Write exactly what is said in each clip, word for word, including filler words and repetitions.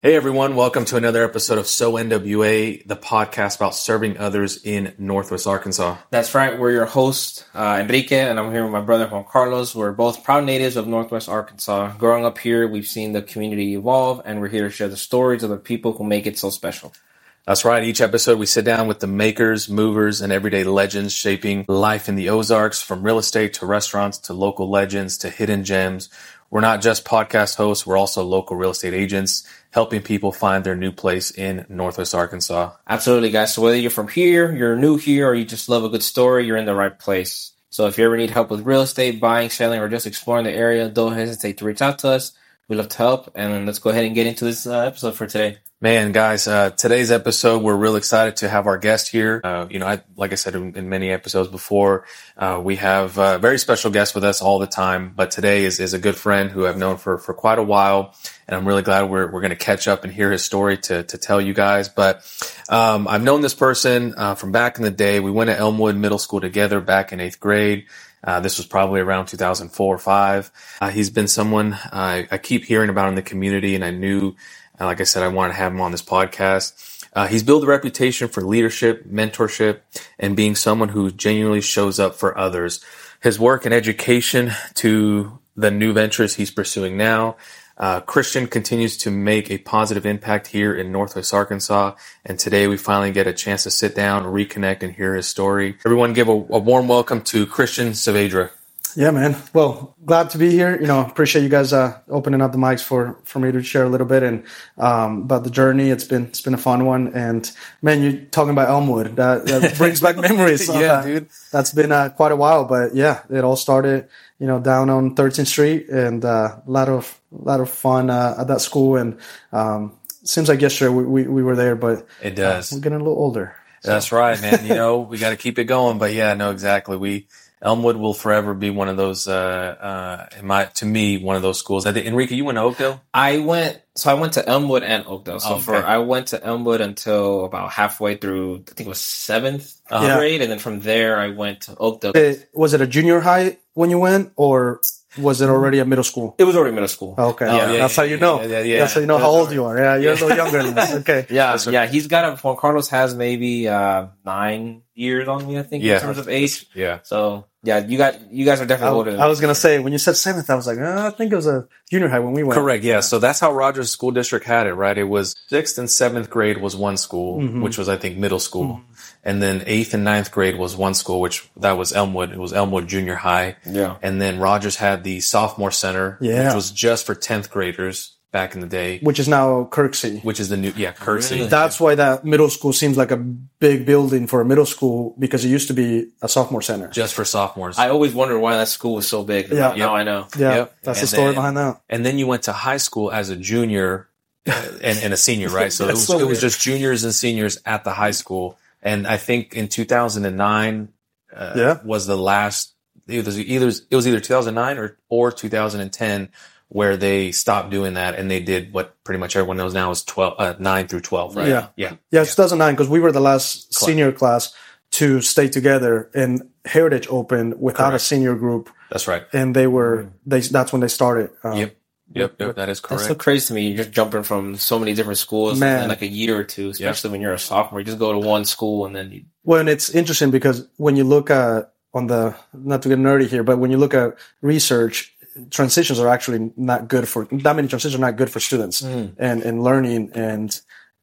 Hey everyone, welcome to another episode of So N W A, the podcast about serving others in Northwest Arkansas. That's right. We're your host, uh, Enrique, and I'm here with my brother, Juan Carlos. We're both proud natives of Northwest Arkansas. Growing up here, we've seen the community evolve, and we're here to share the stories of the people who make it so special. That's right. Each episode, we sit down with the makers, movers, and everyday legends shaping life in the Ozarks, from real estate to restaurants to local legends to hidden gems. We're not just podcast hosts, we're also local real estate agents, helping people find their new place in Northwest Arkansas. Absolutely, guys. So whether you're from here, you're new here, or you just love a good story, you're in the right place. So if you ever need help with real estate, buying, selling, or just exploring the area, don't hesitate to reach out to us. We'd love to help. And let's go ahead and get into this uh, episode for today. Man, guys, uh, today's episode, we're real excited to have our guest here. Uh, you know, I, like I said in, in many episodes before, uh, we have a very special guests with us all the time. But today is, is a good friend who I've known for, for quite a while. And I'm really glad we're, we're going to catch up and hear his story to, to tell you guys. But, um, I've known this person, uh, from back in the day. We went to Elmwood Middle School together back in eighth grade. Uh, this was probably around two thousand four or five. Uh, he's been someone uh, I keep hearing about in the community, and I knew, uh, like I said, I wanted to have him on this podcast. Uh, he's built a reputation for leadership, mentorship, and being someone who genuinely shows up for others. His work and education to the new ventures he's pursuing now. Uh, Christian continues to make a positive impact here in Northwest Arkansas, and today we finally get a chance to sit down, reconnect, and hear his story. Everyone give a, a warm welcome to Christian Saavedra. Yeah, man. Well, glad to be here. You know, appreciate you guys uh, opening up the mics for, for me to share a little bit and um, about the journey. It's been it's been a fun one, and man, you're talking about Elmwood. That, that brings back memories. yeah, uh, dude. That's been uh, quite a while, but yeah, it all started, you know, down on thirteenth Street, and uh, a lot of a lot of fun uh, at that school. And um, seems like yesterday we, we, we were there, but it does. Uh, we're getting a little older. So. That's right, man. You know, we got to keep it going. But yeah, no, exactly. We. Elmwood will forever be one of those, uh, uh, in my, to me, one of those schools. I think, Enrique, you went to Oakdale? I went, so I went to Elmwood and Oakdale. So oh, okay. for, I went to Elmwood until about halfway through, I think it was seventh uh, grade. And then from there, I went to Oakdale. It, was it a junior high when you went, or was it already a middle school? It was already middle school. Okay. Oh, yeah, That's yeah, how you know. Yeah, yeah, yeah. That's how you know how old you are. Yeah, you're a little younger than us. Okay. Yeah, yeah. He's got a, Juan Carlos has maybe uh, nine years on me, I think, yeah. in terms of age. Yeah. So, yeah, you got you guys are definitely I, older than I was going to say, when you said seventh, I was like, oh, I think it was a junior high when we went. Correct, yeah. So that's how Rogers School District had it, right? It was sixth and seventh grade was one school, mm-hmm. which was, I think, middle school. Mm-hmm. And then eighth and ninth grade was one school, which that was Elmwood. It was Elmwood Junior High. Yeah. And then Rogers had the sophomore center, yeah. which was just for tenth graders back in the day. Which is now Kirksey. Which is the new, yeah, Kirksey. Really? That's why that middle school seems like a big building for a middle school, because it used to be a sophomore center. Just for sophomores. I always wondered why that school was so big. Yeah. Now I know. Yeah. Yep. That's and the story then, behind that. And then you went to high school as a junior and, and a senior, right? So, it was, so it was just juniors and seniors at the high school. And I think in two thousand nine uh, yeah. was the last, it was either, it was either two thousand nine or, or two thousand ten where they stopped doing that, and they did what pretty much everyone knows now is twelve, uh, nine through twelve, right? Yeah. Yeah. Yeah. two thousand nine, because we were the last Class. senior class to stay together, and Heritage opened without Correct. a senior group. That's right. And they were, they, that's when they started. Um, Yep. Yep. Yep. That is correct. That's so crazy to me. You're just jumping from so many different schools Man. in like a year or two, especially when you're a sophomore. You just go to one school and then you. Well, and it's interesting because when you look at, on the, not to get nerdy here, but when you look at research, transitions are actually not good for, that many transitions are not good for students mm. and, and learning. And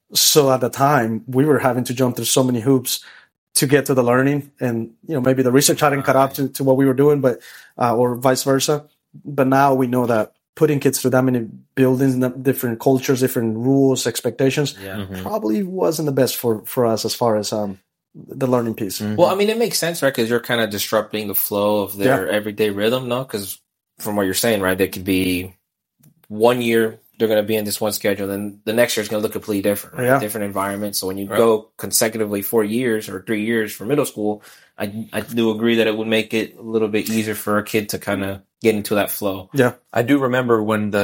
so at the time, we were having to jump through so many hoops to get to the learning. And, you know, maybe the research hadn't caught up to, to what we were doing, but, uh, or vice versa. But now we know that putting kids through that many buildings, different cultures, different rules, expectations, Yeah. Mm-hmm. probably wasn't the best for, for us as far as, um, the learning piece. Mm-hmm. Well, I mean, it makes sense, right? Because you're kind of disrupting the flow of their Yeah. everyday rhythm, no? Because from what you're saying, right, they could be one year they're going to be in this one schedule, then the next year is going to look completely different, right? Yeah. Different environment. So when you Right. go consecutively four years or three years for middle school, I I do agree that it would make it a little bit easier for a kid to kind of get into that flow. Yeah. I do remember when the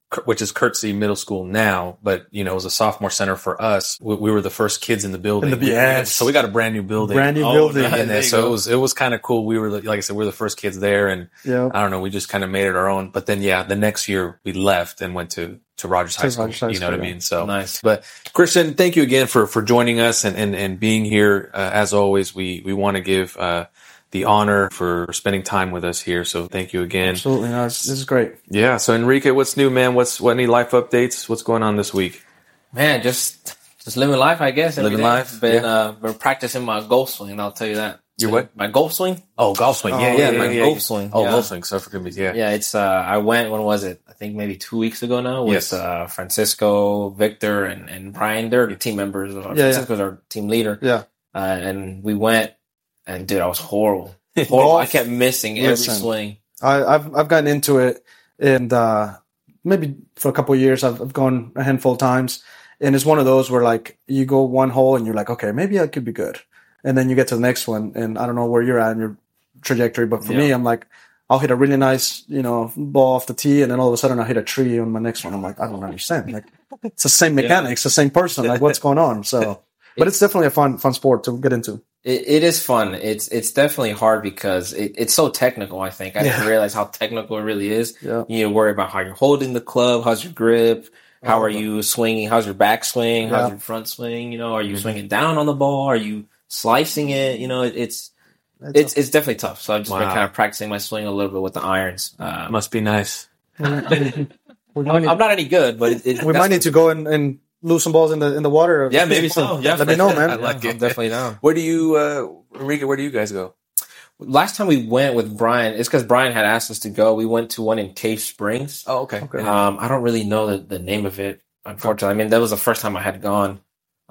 which is Courtesy Middle School now, but you know, it was a sophomore center for us. We, we were the first kids in the building. In the, yes. So we got a brand new building. Brand new Oh, building. nice. in there. So it was, it was kind of cool. We were, like I said, we were the first kids there, and Yeah. I don't know, we just kind of made it our own. But then, yeah, the next year we left and went to, to Rogers To High School. Rogers High You know what I School, yeah. mean? So Nice. But Christian, thank you again for, for joining us and, and, and being here. Uh, as always, we, we want to give, uh, the honor for spending time with us here. So thank you again. Absolutely. No, it's, this is great. Yeah. So Enrique, what's new, man? What's, what, any life updates? What's going on this week? Man, just just living life, I guess. every Living day. life, Been yeah. uh, been practicing my golf swing. I'll tell you that. Your So, what? My golf swing. Oh, golf swing. Oh, Yeah. yeah, Yeah. my yeah, golf yeah. swing. Oh, yeah. golf swing. So forgive me. Yeah. Yeah, it's. Uh, I went. When was it? I think maybe two weeks ago now. With Yes. uh, Francisco, Victor, and, and Brian. They're the team members. Uh, Yeah, yeah. Francisco's our team leader. Yeah. Uh, and we went, and dude, I was horrible. Horrible. I kept missing every Listen. swing. I, I've I've gotten into it, and uh, maybe for a couple of years I've, I've gone a handful of times, and it's one of those where like you go one hole and you're like, okay, maybe I could be good, and then you get to the next one, and I don't know where you're at in your trajectory, but for Yeah. me, I'm like, I'll hit a really nice, you know, ball off the tee, and then all of a sudden I hit a tree on my next one. I'm like, I don't understand. Like, it's the same mechanics, the same person. Like, what's going on? So, but it's definitely a fun fun sport to get into. It, it is fun. It's it's definitely hard because it, it's so technical. I think I didn't Yeah. realize how technical it really is. Yeah. You need to worry about how you're holding the club, how's your grip, how Oh, are the- you swinging, how's your back swing, how's Yeah. your front swing. You know, are you Mhm. swinging down on the ball? Are you slicing it? You know, it, it's It's, it's it's definitely tough. So I've just been Wow. kind of practicing my swing a little bit with the irons. Um, Must be nice. we might I'm, need, I'm not any good, but it, it, we might need to go and, and lose some balls in the in the water. Yeah, maybe so. Yeah, Let me know, man. I like I'm it. definitely down. Where do you, uh, Enrique, where do you guys go? Last time we went with Brian, it's because Brian had asked us to go. We went to one in Cave Springs. Oh, okay. Okay. Um, I don't really know the, the name of it, unfortunately. I mean, that was the first time I had gone.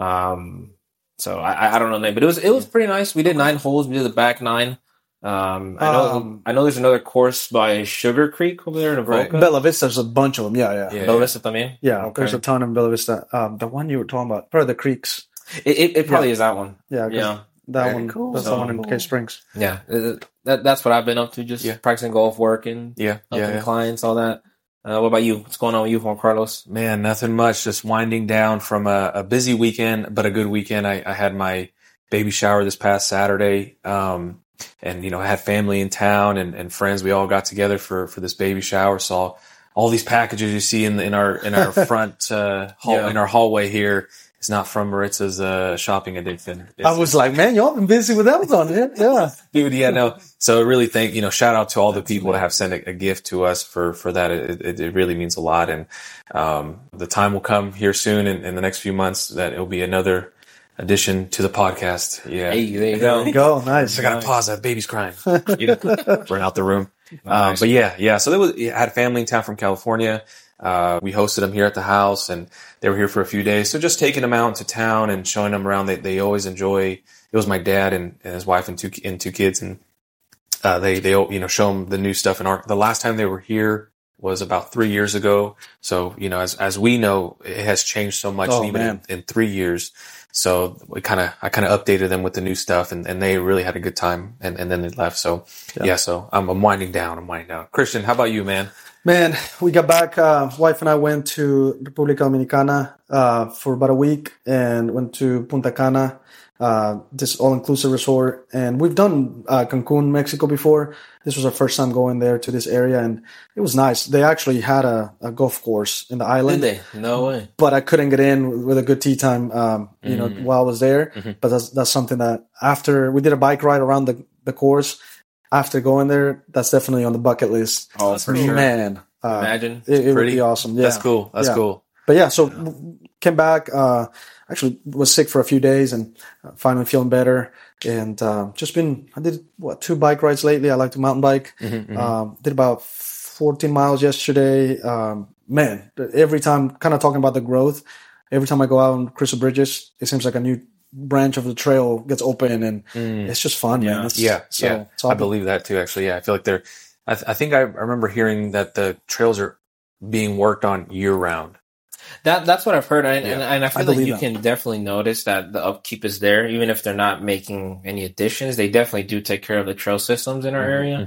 Um, so I, I don't know the name, but it was it was pretty nice. We did nine holes. We did the back nine. Um, I know Um, I know there's another course by Sugar Creek over there in Right. Avoca. Bella Vista, there's a bunch of them. Yeah, yeah, Yeah. yeah. Bella Vista también? Okay. There's a ton in Bella Vista. Um, the one you were talking about, probably the creeks. It, it, it probably is that one. Yeah, 'cause Yeah. that Very one. cool. That's So the one in cool. Cave Springs. Yeah. Uh, That, that's what I've been up to, just Yeah. practicing golf, working, Yeah. helping Yeah. yeah. clients, all that. Uh, what about you? What's going on with you, Juan Carlos? Man, nothing much. Just winding down from a, a busy weekend, but a good weekend. I, I had my baby shower this past Saturday. Um, and, you know, I had family in town and, and friends. We all got together for, for this baby shower. Saw all these packages you see in the, in our, in our front, uh, hall, Yeah. in our hallway here. It's not from Maritza's, uh, shopping addiction. It's, I was like, man, y'all been busy with Amazon, man. Yeah. Dude, yeah, no. So really thank, you know, shout out to all the people that have sent a, a gift to us for, for that. It, it, it really means a lot. And, um, the time will come here soon in, in the next few months that it'll be another addition to the podcast. Yeah. Hey, there you There go. you go. Nice. I gotta pause that baby's crying. You know, run out the room. Um, but yeah, yeah. So there was, I had family in town from California. Uh, we hosted them here at the house and they were here for a few days. So just taking them out into town and showing them around. They, they always enjoy, it was my dad and, and his wife and two, and two kids. And, uh, they, they, you know, show them the new stuff. And our, the last time they were here was about three years ago. So, you know, as, as we know, it has changed so much Oh, even man. in, in three years. So we kind of, I kind of updated them with the new stuff and, and they really had a good time and, and then they left. So yeah, Yeah. so I'm, I'm winding down. I'm winding down. Christian, how about you, man? Man, we got back. Uh, wife and I went to República Dominicana uh, for about a week and went to Punta Cana, uh, this all-inclusive resort. And we've done uh, Cancun, Mexico before. This was our first time going there to this area, and it was nice. They actually had a, a golf course in the Did island, they? No way. but I couldn't get in with a good tee time, um, you know, Mm. while I was there. Mhm. But that's that's something that after we did a bike ride around the, the course, after going there, that's definitely on the bucket list. Oh, for sure. Man, uh, Imagine. it, it would Pretty. be awesome. Yeah. That's cool. That's Yeah. cool. But yeah, so w- came back. Uh, actually, was sick for a few days and uh, finally feeling better. And uh, just been, I did what two bike rides lately. I like to mountain bike. Mhm, mhm. Um, did about fourteen miles yesterday. Um, man, every time, kind of talking about the growth. Every time I go out on Crystal Bridges, it seems like a new branch of the trail gets open, and Mm. it's just fun. Yeah. man. It's, Yeah, so, yeah. so I I'll be- believe that too, actually. Yeah. I feel like they're, I, th- I think I remember hearing that the trails are being worked on year round. That that's what I've heard, and, Yeah. and, and I feel I like believe you that. can definitely notice that the upkeep is there, even if they're not making any additions. They definitely do take care of the trail systems in our area. Mhm.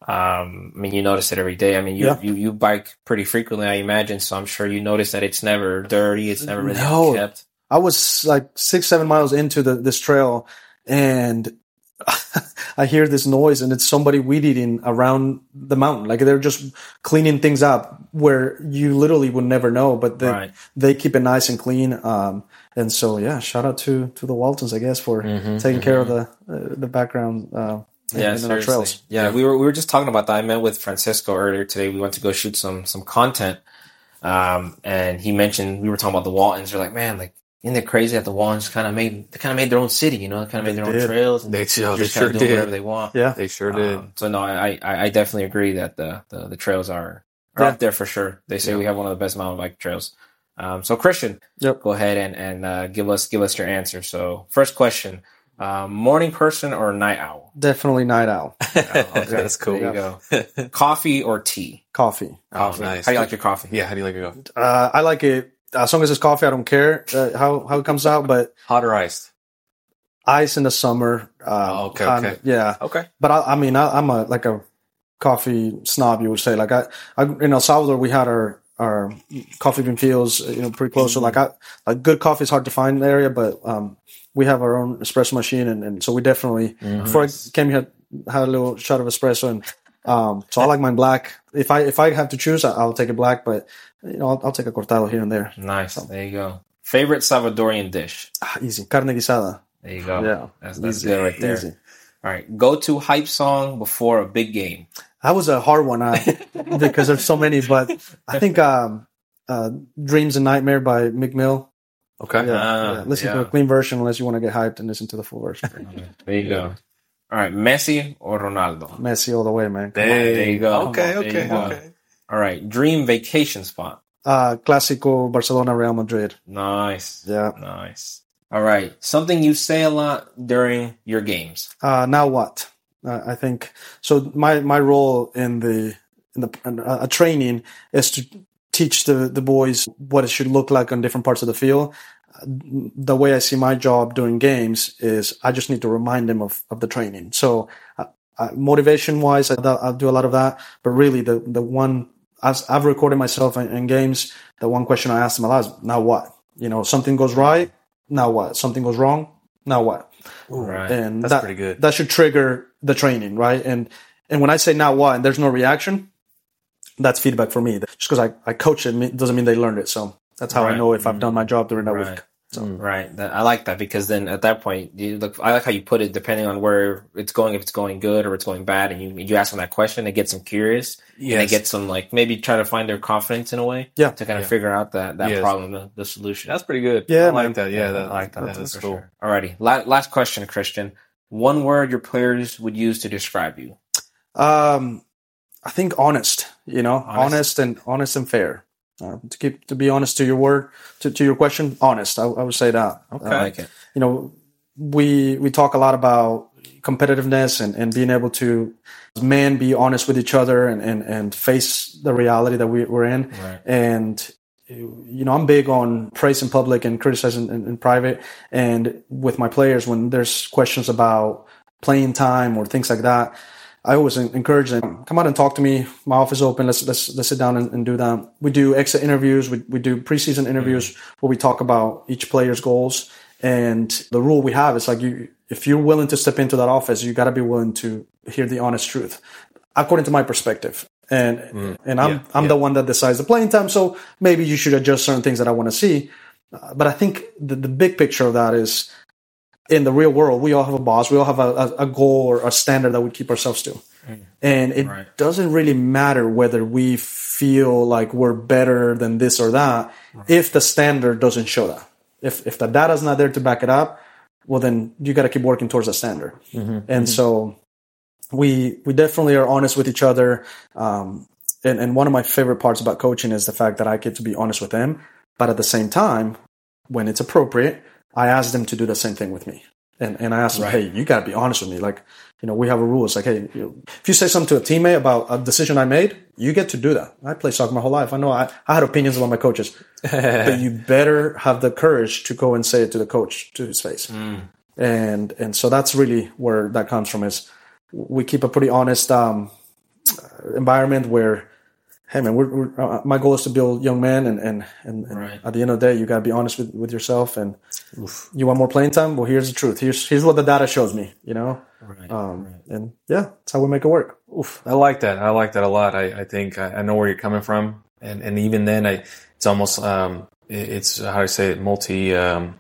Um, I mean, you notice it every day. I mean, you, Yeah. you, you bike pretty frequently, I imagine. So I'm sure you notice that it's never dirty. It's never really No. kept. I was like six, seven miles into the, this trail, and I hear this noise, and it's somebody weed eating around the mountain. Like they're just cleaning things up where you literally would never know, but they, Right. they keep it nice and clean. Um, and so, yeah, shout out to, to the Waltons, I guess, for Mm-hmm, taking care of the, uh, the background, uh, Yeah, in, in our seriously. trails. Yeah, we were we were just talking about that. I met with Francisco earlier today. We went to go shoot some some content, um, and he mentioned we were talking about the Waltons. They're like, man, like isn't it crazy that the Waltons kind of made they kind of made their own city, you know, kind of made their own did. trails. And They, oh, they just kind sure of do whatever did. they want. Yeah. They sure did. Um, so no, I, I I definitely agree that the the, the trails are are Yeah. up there for sure. They say Yeah. we have one of the best mountain bike trails. Um, so Christian, Yep. go ahead and and uh, give us give us your answer. So first question: um, morning person or night owl? Definitely night owl. Okay, That's cool. There you go. Coffee or tea? Coffee. Coffee. nice. How do you like your coffee? Yeah, how do you like it go? Uh, I like it as long as it's coffee. I don't care uh, how, how it comes out, but Hot or iced? ice in the summer. Uh, Oh, okay, I'm- okay. Yeah. Okay. But I, I mean, I, I'm a like a coffee snob, you would say. Like I, I in El Salvador, we had our our coffee bean fields, you know, pretty close. So like, I like good coffee is hard to find in the area, but um, we have our own espresso machine, and, and so we definitely before I came here had a little shot of espresso, and um, so I like mine black. If I if I have to choose, I, I'll take it black, but you know, I'll, I'll take a cortado here and there. Nice. There you go. Favorite Salvadorian dish? Ah, easy carne guisada. There you go. Yeah, That's, that's easy, good right there. easy. All right. Go to hype song before a big game. That was a hard one I, because there's so many, but I think um, uh, "Dreams and Nightmare" by Mick Mill. Okay. Yeah, Ah, yeah. Listen yeah. to a clean version unless you want to get hyped and listen to the full version. There you go. All right. Messi or Ronaldo? Messi all the way, man. Come on. There you go. Okay, There you okay, go. okay. All right. Dream vacation spot. Uh, Clásico Barcelona Real Madrid. Nice. Yeah. Nice. All right. Something you say a lot during your games. Uh, now what? Uh, I think so. My my role in the in the in a training is to teach the the boys what it should look like on different parts of the field. The way I see my job during games is I just need to remind them of, of the training. So uh, uh, motivation wise, I, I'll do a lot of that. But really, the the one as I've recorded myself in, in games, the one question I ask them a lot is, now what? You know, something goes right. Now what? Something goes wrong. Now what? Right. And That's that, pretty good. That should trigger the training, right? And and when I say now what, and there's no reaction, that's feedback for me. Just because I, I coach it doesn't mean they learned it. So that's how Right. I know if I've done my job during that Right. week. Right. That, I like that because then at that point, you look, I like how you put it, depending on where it's going, if it's going good or it's going bad, and you you ask them that question, it gets them curious. And it Yes. gets them like maybe try to find their confidence in a way. Yeah. To kind of Yeah. figure out that, that Yes. problem, the, the solution. That's pretty good. Yeah, I like man. that. Yeah, that, I like that. yeah, that's for cool. sure. Alrighty. La- last question, Christian. One word your players would use to describe you. Um, I think honest, you know, Honest. honest, and honest and fair. Uh, to keep to be honest to your word to, to your question, honest. I, I would say that. I Uh, like it. you know, we we talk a lot about competitiveness and, and being able to men be honest with each other and, and, and face the reality that we, we're in. Right. And you know, I'm big on praise in public and criticizing in, in private. And with my players, when there's questions about playing time or things like that, I always encourage them, come out and talk to me. My office is open. Let's let's let's sit down and, and do that. We do exit interviews. We we do preseason interviews mm-hmm. where we talk about each player's goals. And the rule we have is like, you, if you're willing to step into that office, you got to be willing to hear the honest truth, according to my perspective. And mm, and I'm yeah, I'm yeah. the one that decides the playing time. So maybe you should adjust certain things that I want to see. Uh, but I think the, the big picture of that is, in the real world, we all have a boss. We all have a, a, a goal or a standard that we keep ourselves to. Mm. And it right. doesn't really matter whether we feel like we're better than this or that right. if the standard doesn't show that. If if the data's not there to back it up, well, then you got to keep working towards the standard. Mm-hmm. And mm-hmm. so we we definitely are honest with each other. Um, and, and one of my favorite parts about coaching is the fact that I get to be honest with them. But at the same time, when it's appropriate, I ask them to do the same thing with me. And and I ask them, right. hey, you got to be honest with me. Like, you know, we have a rule. It's like, hey, you know, if you say something to a teammate about a decision I made, you get to do that. I played soccer my whole life. I know I, I had opinions about my coaches. But you better have the courage to go and say it to the coach, to his face. Mm. And and so that's really where that comes from, is we keep a pretty honest um, environment where, hey man, we're, we're, uh, my goal is to build young men, and and, and, and Right. at the end of the day, you got to be honest with, with yourself. And oof, you want more playing time? Well, here's the truth. Here's here's what the data shows me. You know, Right. um, right. and yeah, that's how we make it work. Oof. I like that. I like that a lot. I, I think I, I know where you're coming from, and and even then, I it's almost um it, it's how do I say it multi um.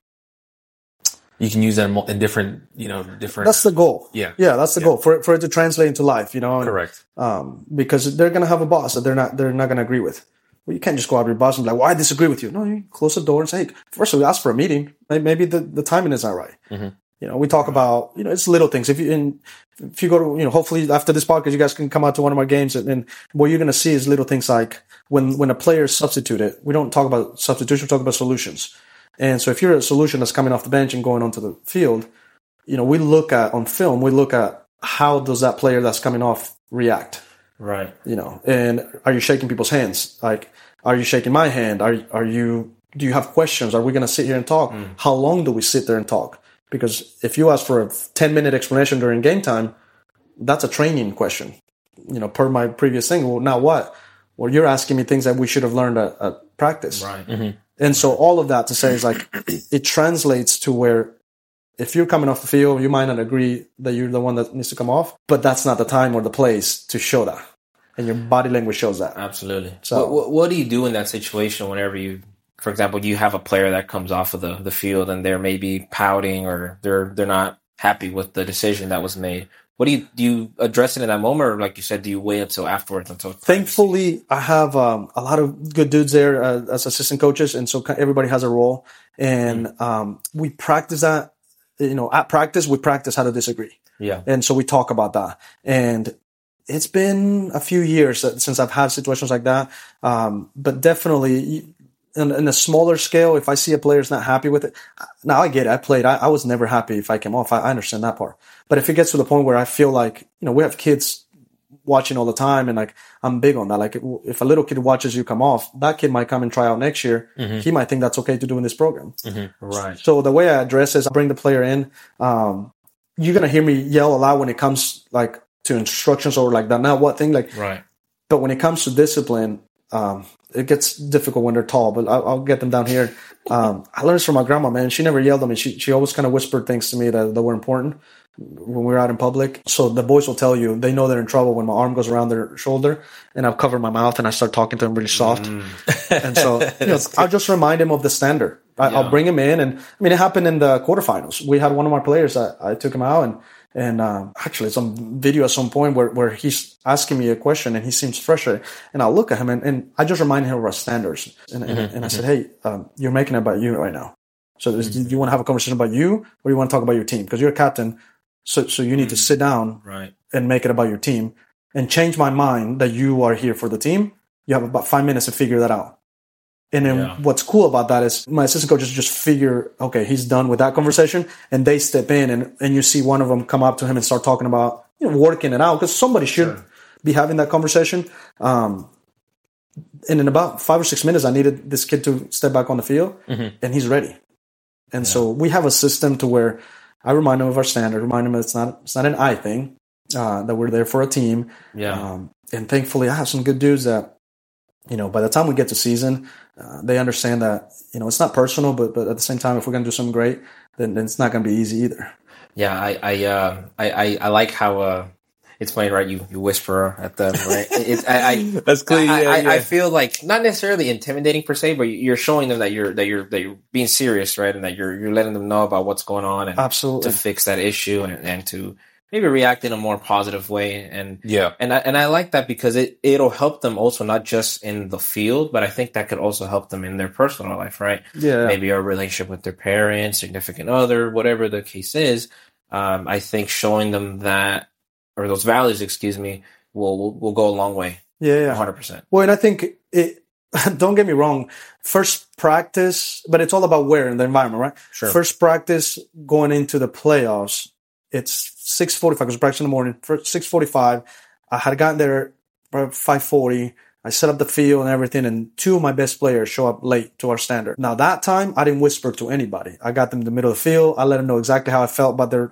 You can use that in, mul- in different, you know, different. That's the goal. Yeah. Yeah, that's the Yeah. goal for it, for it to translate into life. You know, and, Correct. um, because they're gonna have a boss that they're not they're not gonna agree with. Well, you can't just go out to your boss and be like, "Well, I disagree with you." No, you close the door and say, hey, first of all, ask for a meeting. Maybe maybe the, the timing is not right. Mm-hmm. You know, we talk about, you know, it's little things. If you, in, if you go to, you know, hopefully after this podcast, you guys can come out to one of our games, and, and what you're going to see is little things like when, when a player is substituted, we don't talk about substitution, we talk about solutions. And so if you're a solution that's coming off the bench and going onto the field, you know, we look at on film, we look at how does that player that's coming off react? Right. You know, and are you shaking people's hands? Like, are you shaking my hand? Are, are you, do you have questions? Are we going to sit here and talk? Mm. How long do we sit there and talk? Because if you ask for a ten minute explanation during game time, that's a training question. You know, per my previous thing. Well, now what? Well, you're asking me things that we should have learned at, at practice. Right. Mm-hmm. And so all of that to say is like, it translates to where if you're coming off the field, you might not agree that you're the one that needs to come off, but that's not the time or the place to show that. And your body language shows that. Absolutely. So what, what, what do you do in that situation whenever you, for example, you have a player that comes off of the, the field and they're maybe pouting or they're they're not happy with the decision that was made? What do you do? You address it in that moment, or like you said, do you wait until afterwards? Until thankfully, I have um, a lot of good dudes there uh, as assistant coaches, and so everybody has a role, and mm. um, we practice that. You know, at practice, we practice how to disagree. Yeah, and so we talk about that, and it's been a few years since I've had situations like that, um, but definitely. In, in a smaller scale, if I see a player's not happy with it, now I get it. I played. I, I was never happy if I came off. I, I understand that part. But if it gets to the point where I feel like, you know, we have kids watching all the time, and like I'm big on that. Like if a little kid watches you come off, that kid might come and try out next year. Mm-hmm. He might think that's okay to do in this program. Mm-hmm. Right. So the way I address is I bring the player in. Um, you're gonna hear me yell a lot when it comes like to instructions or like that. Now what thing like right. But when it comes to discipline. Um, it gets difficult when they're tall, but I'll, I'll get them down here. Um, I learned this from my grandma, man. She never yelled at me. She, she always kind of whispered things to me that, that were important when we were out in public. So the boys will tell you, they know they're in trouble when my arm goes around their shoulder and I'll cover my mouth and I start talking to them really soft. Mm. And so, you know, I'll just remind him of the standard. I, yeah. I'll bring him in. And I mean, it happened in the quarterfinals. We had one of our players, I, I took him out and And um, actually, some video at some point where, where he's asking me a question and he seems frustrated. And I'll look at him and, and I just remind him of our standards. And, mm-hmm, and, and mm-hmm. I said, hey, um, you're making it about you right now. So mm-hmm. do you want to have a conversation about you or do you want to talk about your team? Because you're a captain. So, so you need mm-hmm. to sit down right. and make it about your team and change my mind that you are here for the team. You have about five minutes to figure that out. And then yeah. what's cool about that is my assistant coaches just figure, okay, he's done with that conversation, and they step in, and, and you see one of them come up to him and start talking about, you know, working it out, because somebody should sure. be having that conversation. Um, and in about five or six minutes, I needed this kid to step back on the field, mm-hmm. and he's ready. And yeah. so we have a system to where I remind him of our standard, remind him that it's not it's not an I thing, uh, that we're there for a team. Yeah. Um, and thankfully, I have some good dudes that, you know, by the time we get to season, uh, they understand that, you know, it's not personal, but but at the same time, if we're going to do something great, then, then it's not going to be easy either. Yeah, I I uh, I, I, I like how uh, it's funny, right? You you whisper at them, right? It's I, I that's clear. I, yeah, I, yeah. I feel like not necessarily intimidating per se, but you're showing them that you're that you're that you're being serious, right? And that you're you're letting them know about what's going on and absolutely to fix that issue and, and to maybe react in a more positive way. And yeah, and I and I like that because it it'll help them also not just in the field, but I think that could also help them in their personal life, right? Yeah, maybe a relationship with their parents, significant other, whatever the case is. Um, I think showing them that, or those values, excuse me, will will, will go a long way. Yeah, yeah, one hundred percent. Well, and I think it. Don't get me wrong. First practice, but it's all about where in the environment, right? Sure. First practice going into the playoffs. It's six forty-five because practice in the morning. For six forty-five, I had gotten there about five forty. I set up the field and everything, and two of my best players show up late to our standard. Now that time, I didn't whisper to anybody. I got them in the middle of the field. I let them know exactly how I felt about their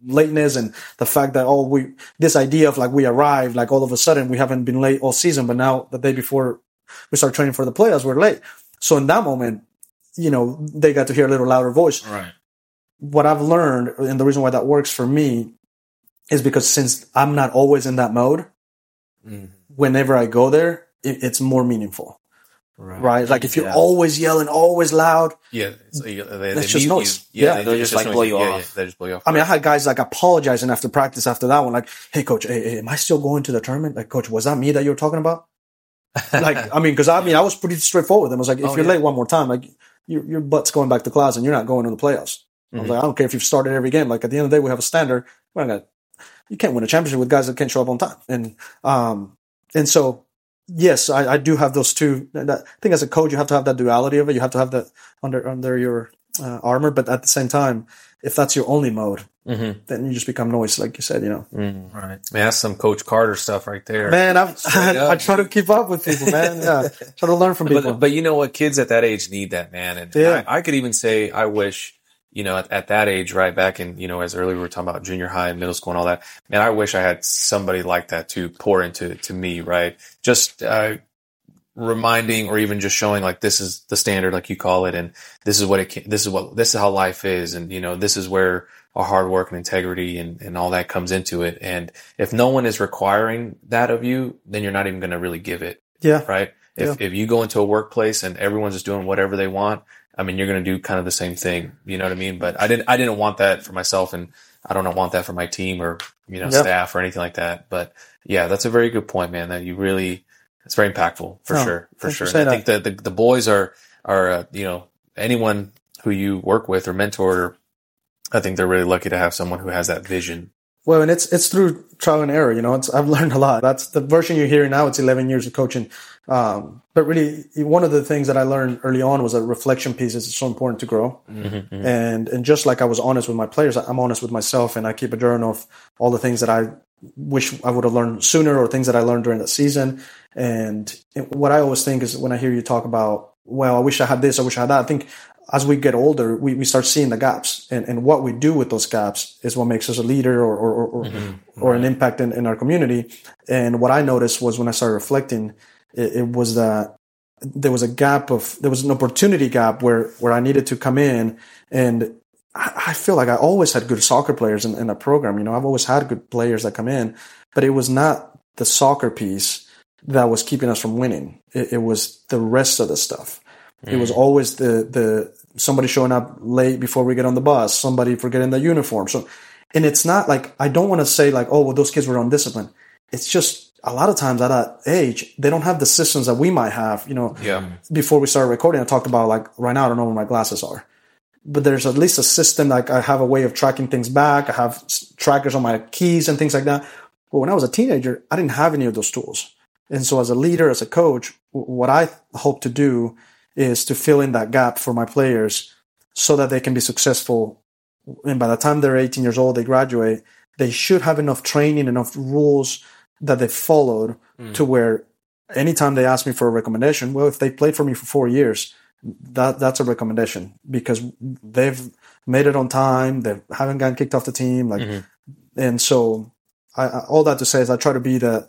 lateness and the fact that, oh, we, this idea of like we arrived, like all of a sudden we haven't been late all season, but now the day before we start training for the playoffs, we're late. So in that moment, you know, they got to hear a little louder voice. Right. What I've learned, and the reason why that works for me, is because since I'm not always in that mode, mm-hmm. whenever I go there, it, it's more meaningful. Right. right? Like if you're yeah. always yelling, always loud. Yeah. So they, they that's just noise. You. Yeah. yeah. They just, just like blow you yeah, off. Yeah, they just blow you off. I mean, I had guys like apologizing after practice after that one. Like, hey, coach, hey, hey, am I still going to the tournament? Like, coach, was that me that you were talking about? Like, I mean, cause I mean, I was pretty straightforward with them. I was like, if oh, you're yeah. late one more time, like your, your butt's going back to class and you're not going to the playoffs. Mm-hmm. I was like, I don't care if you've started every game. Like at the end of the day, we have a standard. We're not gonna, you can't win a championship with guys that can't show up on time. And, um, and so, yes, I, I do have those two. That, I think as a coach, you have to have that duality of it. You have to have that under under your uh, armor. But at the same time, if that's your only mode, mm-hmm. then you just become noise, like you said. You know, mm-hmm. right? Man, that's some Coach Carter stuff right there. Man, I've, I, I try to keep up with people, man. Yeah, try to learn from people. But, but you know what? Kids at that age need that, man. And yeah. I, I could even say, I wish. You know, at, at that age, right back in, you know, as earlier we were talking about junior high and middle school and all that, man, I wish I had somebody like that to pour into, to me, right? Just, uh, reminding or even just showing like this is the standard, like you call it. And this is what it can, this is what, this is how life is. And, you know, this is where our hard work and integrity and, and all that comes into it. And if no one is requiring that of you, then you're not even going to really give it. Yeah. Right. If, yeah. if you go into a workplace and everyone's just doing whatever they want, I mean, you're going to do kind of the same thing. You know what I mean? But I didn't, I didn't want that for myself, and I don't want that for my team or, you know, yep. staff or anything like that. But yeah, that's a very good point, man, that you really, it's very impactful for oh, sure. For sure. And I think that the, the boys are, are, uh, you know, anyone who you work with or mentor, I think they're really lucky to have someone who has that vision. Well, and it's, it's through trial and error, you know, it's, I've learned a lot. That's the version you're hearing now. It's eleven years of coaching. Um, but really one of the things that I learned early on was that reflection piece is so important to grow. Mm-hmm. And, and just like I was honest with my players, I'm honest with myself, and I keep a journal of all the things that I wish I would have learned sooner or things that I learned during that season. And it, what I always think is when I hear you talk about, well, I wish I had this, I wish I had that, I think as we get older, we, we start seeing the gaps, and, and what we do with those gaps is what makes us a leader or, or, or, mm-hmm. or an impact in, in our community. And what I noticed was when I started reflecting, it, it was that there was a gap of, there was an opportunity gap where, where I needed to come in. And I, I feel like I always had good soccer players in, in the program. You know, I've always had good players that come in, but it was not the soccer piece that was keeping us from winning. It, it was the rest of the stuff. It was always the, the, somebody showing up late before we get on the bus, somebody forgetting the uniform. So, and it's not like, I don't want to say like, oh, well, those kids were undisciplined. It's just a lot of times at that age, they don't have the systems that we might have, you know, yeah. Before we started recording, I talked about like, right now, I don't know where my glasses are, but there's at least a system. Like I have a way of tracking things back. I have trackers on my keys and things like that. But when I was a teenager, I didn't have any of those tools. And so as a leader, as a coach, what I hope to do is to fill in that gap for my players so that they can be successful. And by the time they're eighteen years old, they graduate, they should have enough training, enough rules that they followed mm. to where anytime they ask me for a recommendation, well, if they played for me for four years, that that's a recommendation because they've made it on time. They haven't gotten kicked off the team. Like, mm-hmm. And so I, I, all that to say is I try to be the,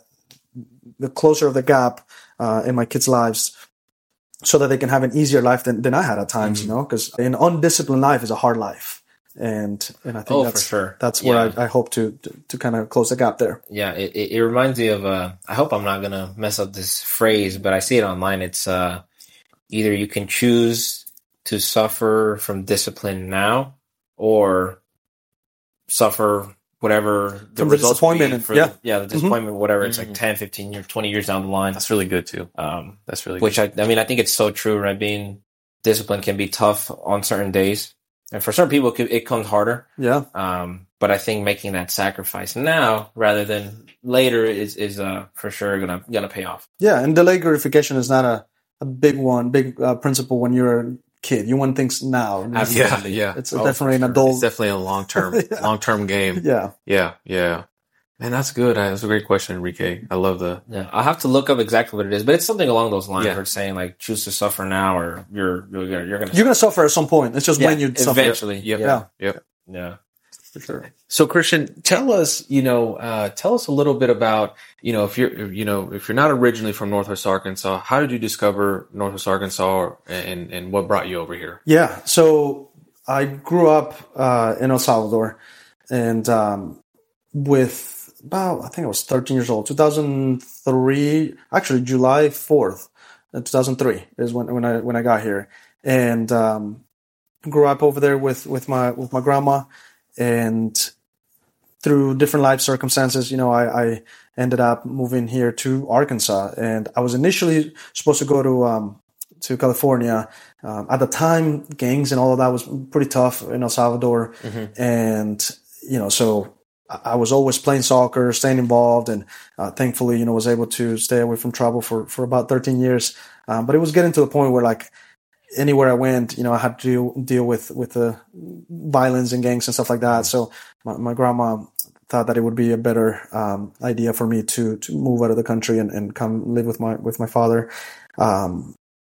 the closer of the gap uh, in my kids' lives, so that they can have an easier life than, than I had at times, mm-hmm. you know, because an undisciplined life is a hard life. And, and I think oh, that's, for sure. that's where yeah. I, I hope to, to, to kind of close the gap there. Yeah. It, it, it reminds me of, uh, I hope I'm not going to mess up this phrase, but I see it online. It's, uh, either you can choose to suffer from discipline now or suffer whatever the from results the disappointment. For yeah. The, yeah. The disappointment, mm-hmm. whatever. It's mm-hmm. like ten, fifteen years, twenty years down the line. That's really good too. Um, that's really which good. I, I mean, I think it's so true, right? Being disciplined can be tough on certain days. And for certain people, it comes harder. Yeah. Um, but I think making that sacrifice now rather than later is, is, uh, for sure gonna, gonna pay off. Yeah. And delayed gratification is not a, a big one, big uh, principle when you're a kid. You want things now. Yeah. Yeah. It's oh, definitely an sure. adult. It's definitely a long-term, yeah. long-term game. Yeah. Yeah. Yeah. Man, that's good. That's a great question, Enrique. I love the. Yeah, I'll have to look up exactly what it is, but it's something along those lines. Yeah. Where it's saying like, choose to suffer now, or you're you're gonna you're gonna you're gonna suffer at some point. It's just yeah, when you suffer. eventually. Yep. Yeah. Yep. Yeah. for sure. So Christian, tell us, you know, uh, tell us a little bit about, you know, if you're, you know, if you're not originally from Northwest Arkansas, how did you discover Northwest Arkansas, and and what brought you over here? Yeah, so I grew up uh, in El Salvador, and um, with about I think I was thirteen years old, two thousand three, actually July fourth, two thousand three is when when I when I got here, and um, grew up over there with with my with my grandma, and through different life circumstances, you know, I, I ended up moving here to Arkansas, and I was initially supposed to go to um, to California. Um, at the time, gangs and all of that was pretty tough in El Salvador, mm-hmm. and you know, so I was always playing soccer, staying involved, and uh, thankfully, you know, was able to stay away from trouble for for about thirteen years. Um, but it was getting to the point where, like, anywhere I went, you know, I had to deal, deal with with the violence and gangs and stuff like that. So my, my grandma thought that it would be a better um, idea for me to to move out of the country and, and come live with my with my father. Um,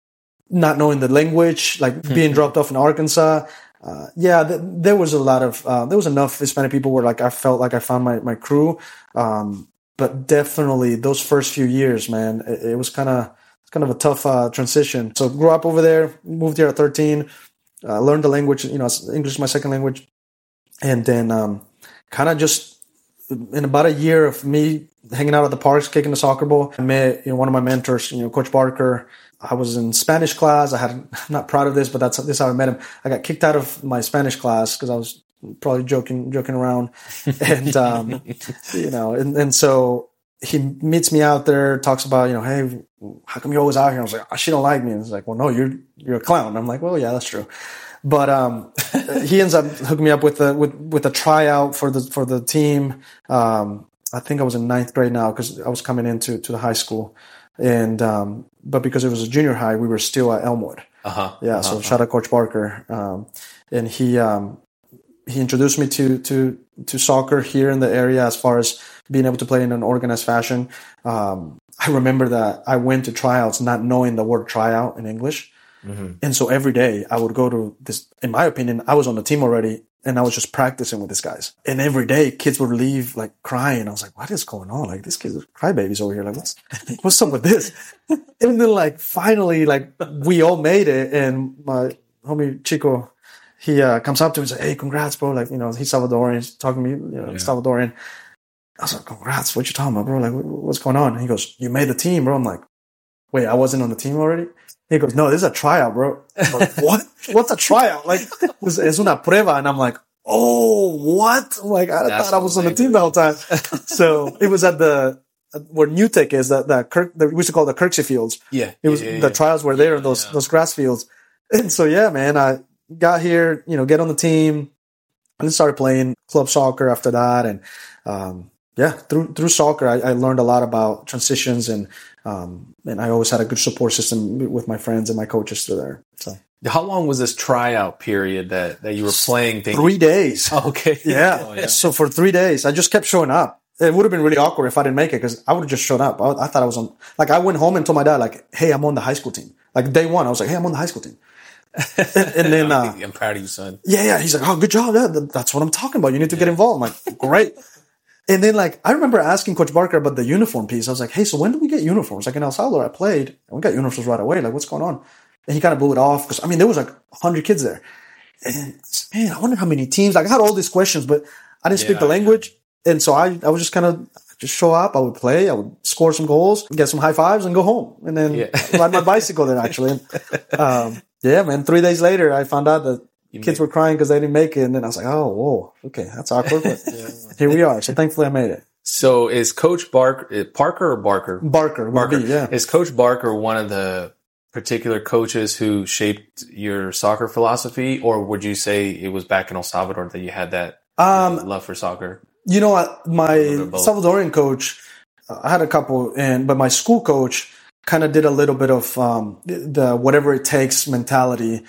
not knowing the language, like being dropped off in Arkansas. Uh, yeah, th- there was a lot of, uh, there was enough Hispanic people where, like, I felt like I found my, my crew. Um, but definitely those first few years, man, it, it was kind of, it's kind of a tough, uh, transition. So grew up over there, moved here at thirteen, uh, learned the language, you know, English is my second language. And then, um, kind of just in about a year of me hanging out at the parks, kicking the soccer ball, I met, you know, one of my mentors, you know, Coach Barker. I was in Spanish class. I had, I'm not proud of this, but that's, this is how I met him. I got kicked out of my Spanish class because I was probably joking, joking around. And, um, you know, and, and so he meets me out there, talks about, you know, hey, how come you're always out here? I was like, oh, she don't like me. And he's like, well, no, you're, you're a clown. I'm like, well, yeah, that's true. But, um, he ends up hooking me up with a, with, with a tryout for the, for the team. Um, I think I was in ninth grade now because I was coming into, to the high school. And, um, but because it was a junior high, we were still at Elmwood. Uh-huh. Yeah. Uh-huh. So shout out Coach Barker. Um, and he, um, he introduced me to, to, to soccer here in the area as far as being able to play in an organized fashion. Um, I remember that I went to tryouts not knowing the word tryout in English. Mm-hmm. And so every day I would go to this, in my opinion, I was on the team already. And I was just practicing with these guys. And every day, kids would leave, like, crying. I was like, what is going on? Like, these kids are crybabies over here. Like, what's, what's up with this? And then, like, finally, like, we all made it. And my homie Chico, he uh, comes up to me and says, hey, congrats, bro. Like, you know, he's Salvadorian. He's talking to me, you know, yeah. Salvadorian. I was like, congrats. What you talking about, bro? Like, what's going on? And he goes, you made the team, bro. I'm like, wait, I wasn't on the team already? He goes, no, this is a tryout, bro. I'm like, what? What's a tryout? Like, it's, it's una prueba. And I'm like, oh, what? I'm like, I That's thought I was on the team the whole time. So it was at the, where New Tech is, that, that Kirk, the, we used to call it the Kirksey Fields. Yeah. It was, yeah, yeah, the yeah. trials were there in those, yeah. those grass fields. And so, yeah, man, I got here, you know, get on the team and then started playing club soccer after that. And, um, yeah, through, through soccer, I, I learned a lot about transitions, and, um, and I always had a good support system with my friends and my coaches through there. So. How long was this tryout period that, that you were playing? Thinking? Three days. Oh, okay. Yeah. Oh, yeah. So for three days, I just kept showing up. It would have been really awkward if I didn't make it because I would have just shown up. I, I thought I was on, like, I went home and told my dad, like, hey, I'm on the high school team. Like, day one, I was like, hey, I'm on the high school team. and, and then, uh, I'm proud of you, son. Yeah, yeah. He's like, oh, good job. Yeah, that's what I'm talking about. You need to yeah. get involved. I'm like, great. And then, like, I remember asking Coach Barker about the uniform piece. I was like, hey, so when do we get uniforms? Like, in El Salvador, I played, and we got uniforms right away. Like, what's going on? And he kind of blew it off because, I mean, there was like one hundred kids there. And, man, I wonder how many teams. Like, I had all these questions, but I didn't yeah, speak the language. Yeah. And so I, I was just kind of just show up. I would play. I would score some goals, get some high fives, and go home. And then yeah. ride my bicycle there, actually. And, um, yeah, man, three days later, I found out that you kids were crying because they didn't make it. And then I was like, oh, whoa, okay, that's awkward. But yeah. Here we are. So thankfully I made it. So is Coach Barker, Parker or Barker? Barker. Barker. Be, yeah. Is Coach Barker one of the particular coaches who shaped your soccer philosophy, or would you say it was back in El Salvador that you had that um, you know, love for soccer? You know what? My Salvadorian coach, uh, I had a couple, and but my school coach kind of did a little bit of um, the whatever it takes mentality,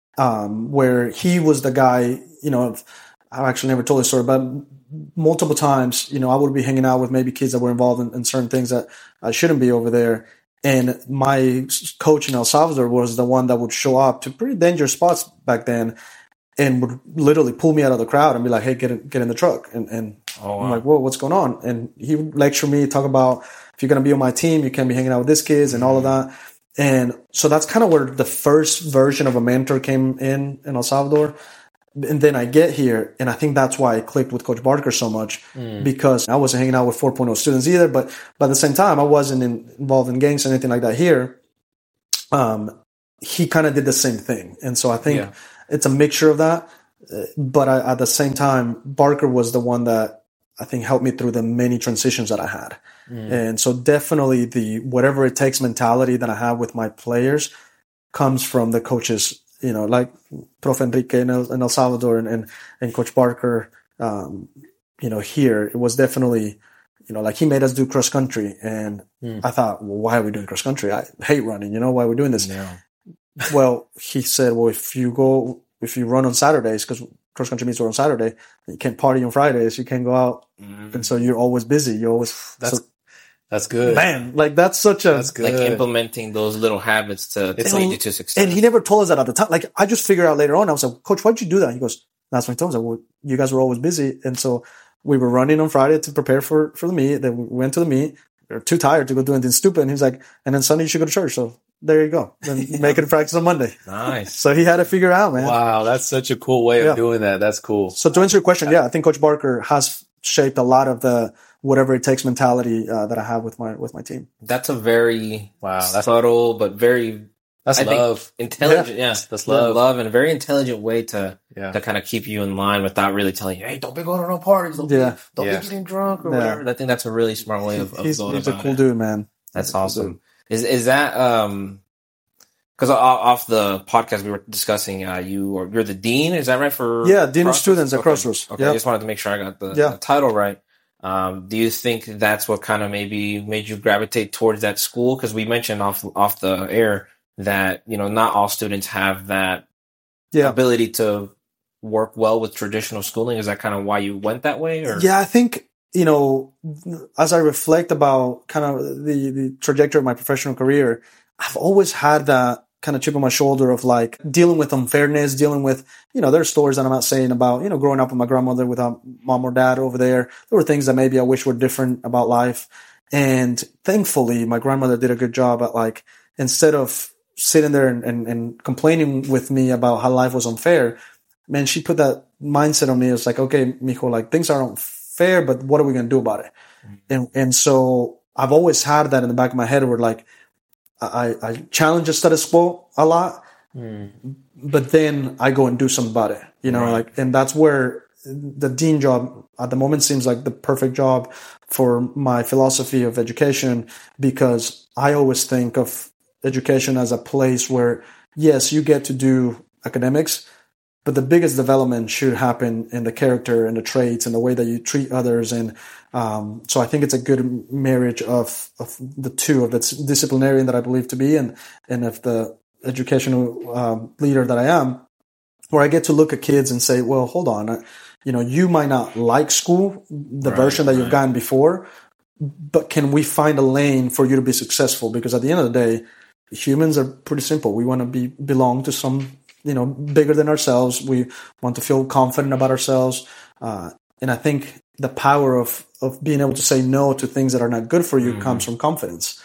um, where he was the guy, you know, I actually never told this story, but multiple times, you know, I would be hanging out with maybe kids that were involved in, in certain things that I shouldn't be over there. And my coach in El Salvador was the one that would show up to pretty dangerous spots back then and would literally pull me out of the crowd and be like, hey, get in, get in the truck. And, and Oh, wow. I'm like, whoa, what's going on? And he would lecture me, talk about, if you're going to be on my team, you can't be hanging out with these kids and all of that. And so that's kind of where the first version of a mentor came in in El Salvador. And then I get here, and I think that's why I clicked with Coach Barker so much, mm. because I wasn't hanging out with four point oh students either. But, but at the same time, I wasn't in, involved in gangs or anything like that here. Um, he kind of did the same thing. And so I think yeah. it's a mixture of that. But I, at the same time, Barker was the one that I think helped me through the many transitions that I had. Mm. And so definitely the whatever it takes mentality that I have with my players comes from the coaches, you know, like Prof Enrique in El, in El Salvador and, and, and Coach Barker, um, you know, here. It was definitely, you know, like he made us do cross country. And mm. I thought, well, why are we doing cross country? I hate running, you know, why are we doing this? No. Well, he said, well, if you go, if you run on Saturdays, because cross country meets are on Saturday, you can't party on Fridays, you can't go out. Mm. And so you're always busy. You're always, that's, so, that's good. Man, like that's such a, that's good. Like implementing those little habits to, to lead you to success. And he never told us that at the time. Like I just figured out later on, I was like, Coach, why'd you do that? He goes, that's what he told us. Like, well, you guys were always busy. And so we were running on Friday to prepare for, for the meet. Then we went to the meet. We were too tired to go do anything stupid. And he's like, and then Sunday you should go to church. So there you go. Then make it a practice on Monday. Nice. So he had to figure out, man. Wow. That's such a cool way of yeah. doing that. That's cool. So to answer your question, yeah, I think Coach Barker has shaped a lot of the whatever it takes mentality uh, that I have with my with my team. That's a very wow, that's subtle but very that's I love, think, intelligent. Yeah. Yeah, that's love, love, and a very intelligent way to yeah. to kind of keep you in line without really telling you, hey, don't be going to no parties, don't, yeah. be, don't yeah. be getting drunk or yeah. whatever. I think that's a really smart way of, of he's, going he's about a cool it. dude, man. That's he's cool awesome. Dude. Is is that um? Because off the podcast we were discussing, uh, you or you're the dean, is that right? For yeah, dean Crossroads? of students at okay. Crossroads. Okay, yep. I just wanted to make sure I got the, yeah. the title right. Um, do you think that's what kind of maybe made you gravitate towards that school? Because we mentioned off off the air that you know not all students have that yeah. ability to work well with traditional schooling. Is that kind of why you went that way? Or yeah, I think you know as I reflect about kind of the the trajectory of my professional career, I've always had that kind of chip on my shoulder of like dealing with unfairness, dealing with, you know, there's stories that I'm not saying about, you know, growing up with my grandmother without mom or dad over there. There were things that maybe I wish were different about life. And thankfully, my grandmother did a good job at like, instead of sitting there and, and, and complaining with me about how life was unfair, man, she put that mindset on me. It's like, okay, mijo, like things are unfair, but what are we going to do about it? Mm-hmm. And, and so I've always had that in the back of my head where like, I, I challenge the status quo a lot, mm. but then I go and do something about it, you know, right. like, and that's where the dean job at the moment seems like the perfect job for my philosophy of education, because I always think of education as a place where, yes, you get to do academics, but the biggest development should happen in the character and the traits and the way that you treat others. And um, so I think it's a good marriage of, of the two, of the disciplinarian that I believe to be and, and of the educational um, leader that I am, where I get to look at kids and say, well, hold on, you know, you might not like school, the right, version that right. you've gotten before, but can we find a lane for you to be successful? Because at the end of the day, humans are pretty simple. We want to be belong to some, you know, bigger than ourselves. We want to feel confident about ourselves. Uh, and I think the power of, of being able to say no to things that are not good for you mm-hmm. comes from confidence.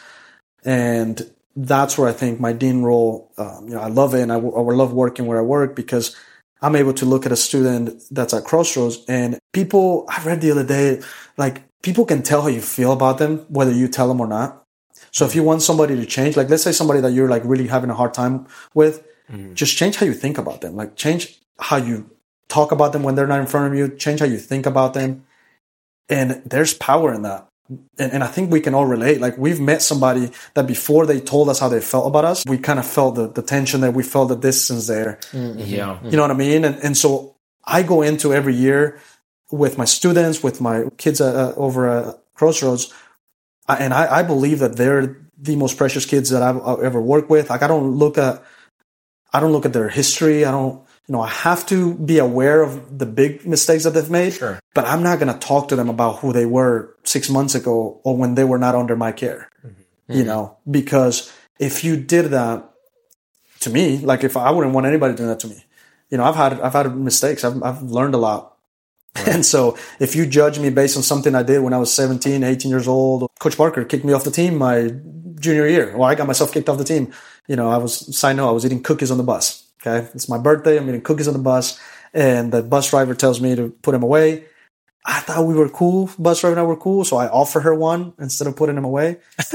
And that's where I think my dean role, um, you know, I love it. And I, w- I love working where I work because I'm able to look at a student that's at Crossroads and people, I read the other day, like people can tell how you feel about them, whether you tell them or not. So if you want somebody to change, like let's say somebody that you're like really having a hard time with, mm. just change how you think about them. Like change how you talk about them when they're not in front of you, change how you think about them. And there's power in that. And, and I think we can all relate. Like we've met somebody that before they told us how they felt about us, we kind of felt the, the tension there. We felt the distance there. Mm-hmm. Yeah. You know what I mean? And, and so I go into every year with my students, with my kids uh, over at Crossroads. And I, I believe that they're the most precious kids that I've, I've ever worked with. Like I don't look at, I don't look at their history. I don't, you know, I have to be aware of the big mistakes that they've made, sure. but I'm not going to talk to them about who they were six months ago or when they were not under my care, mm-hmm. you know, because if you did that to me, like if I wouldn't want anybody doing that to me. you know, I've had, I've had mistakes. I've, I've learned a lot. Right. And so if you judge me based on something I did when I was seventeen, eighteen years old, Coach Barker kicked me off the team my junior year. Well, I got myself kicked off the team. You know, I was, side note, I was eating cookies on the bus. Okay. It's my birthday. I'm eating cookies on the bus and the bus driver tells me to put them away. I thought we were cool. Bus driver and I were cool. So I offer her one instead of putting them away.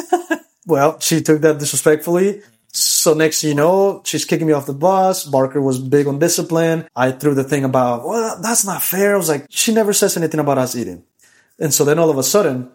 Well, she took that disrespectfully. So next thing you know, she's kicking me off the bus. Barker was big on discipline. I threw the thing about, well, that's not fair. I was like, she never says anything about us eating. And so then all of a sudden,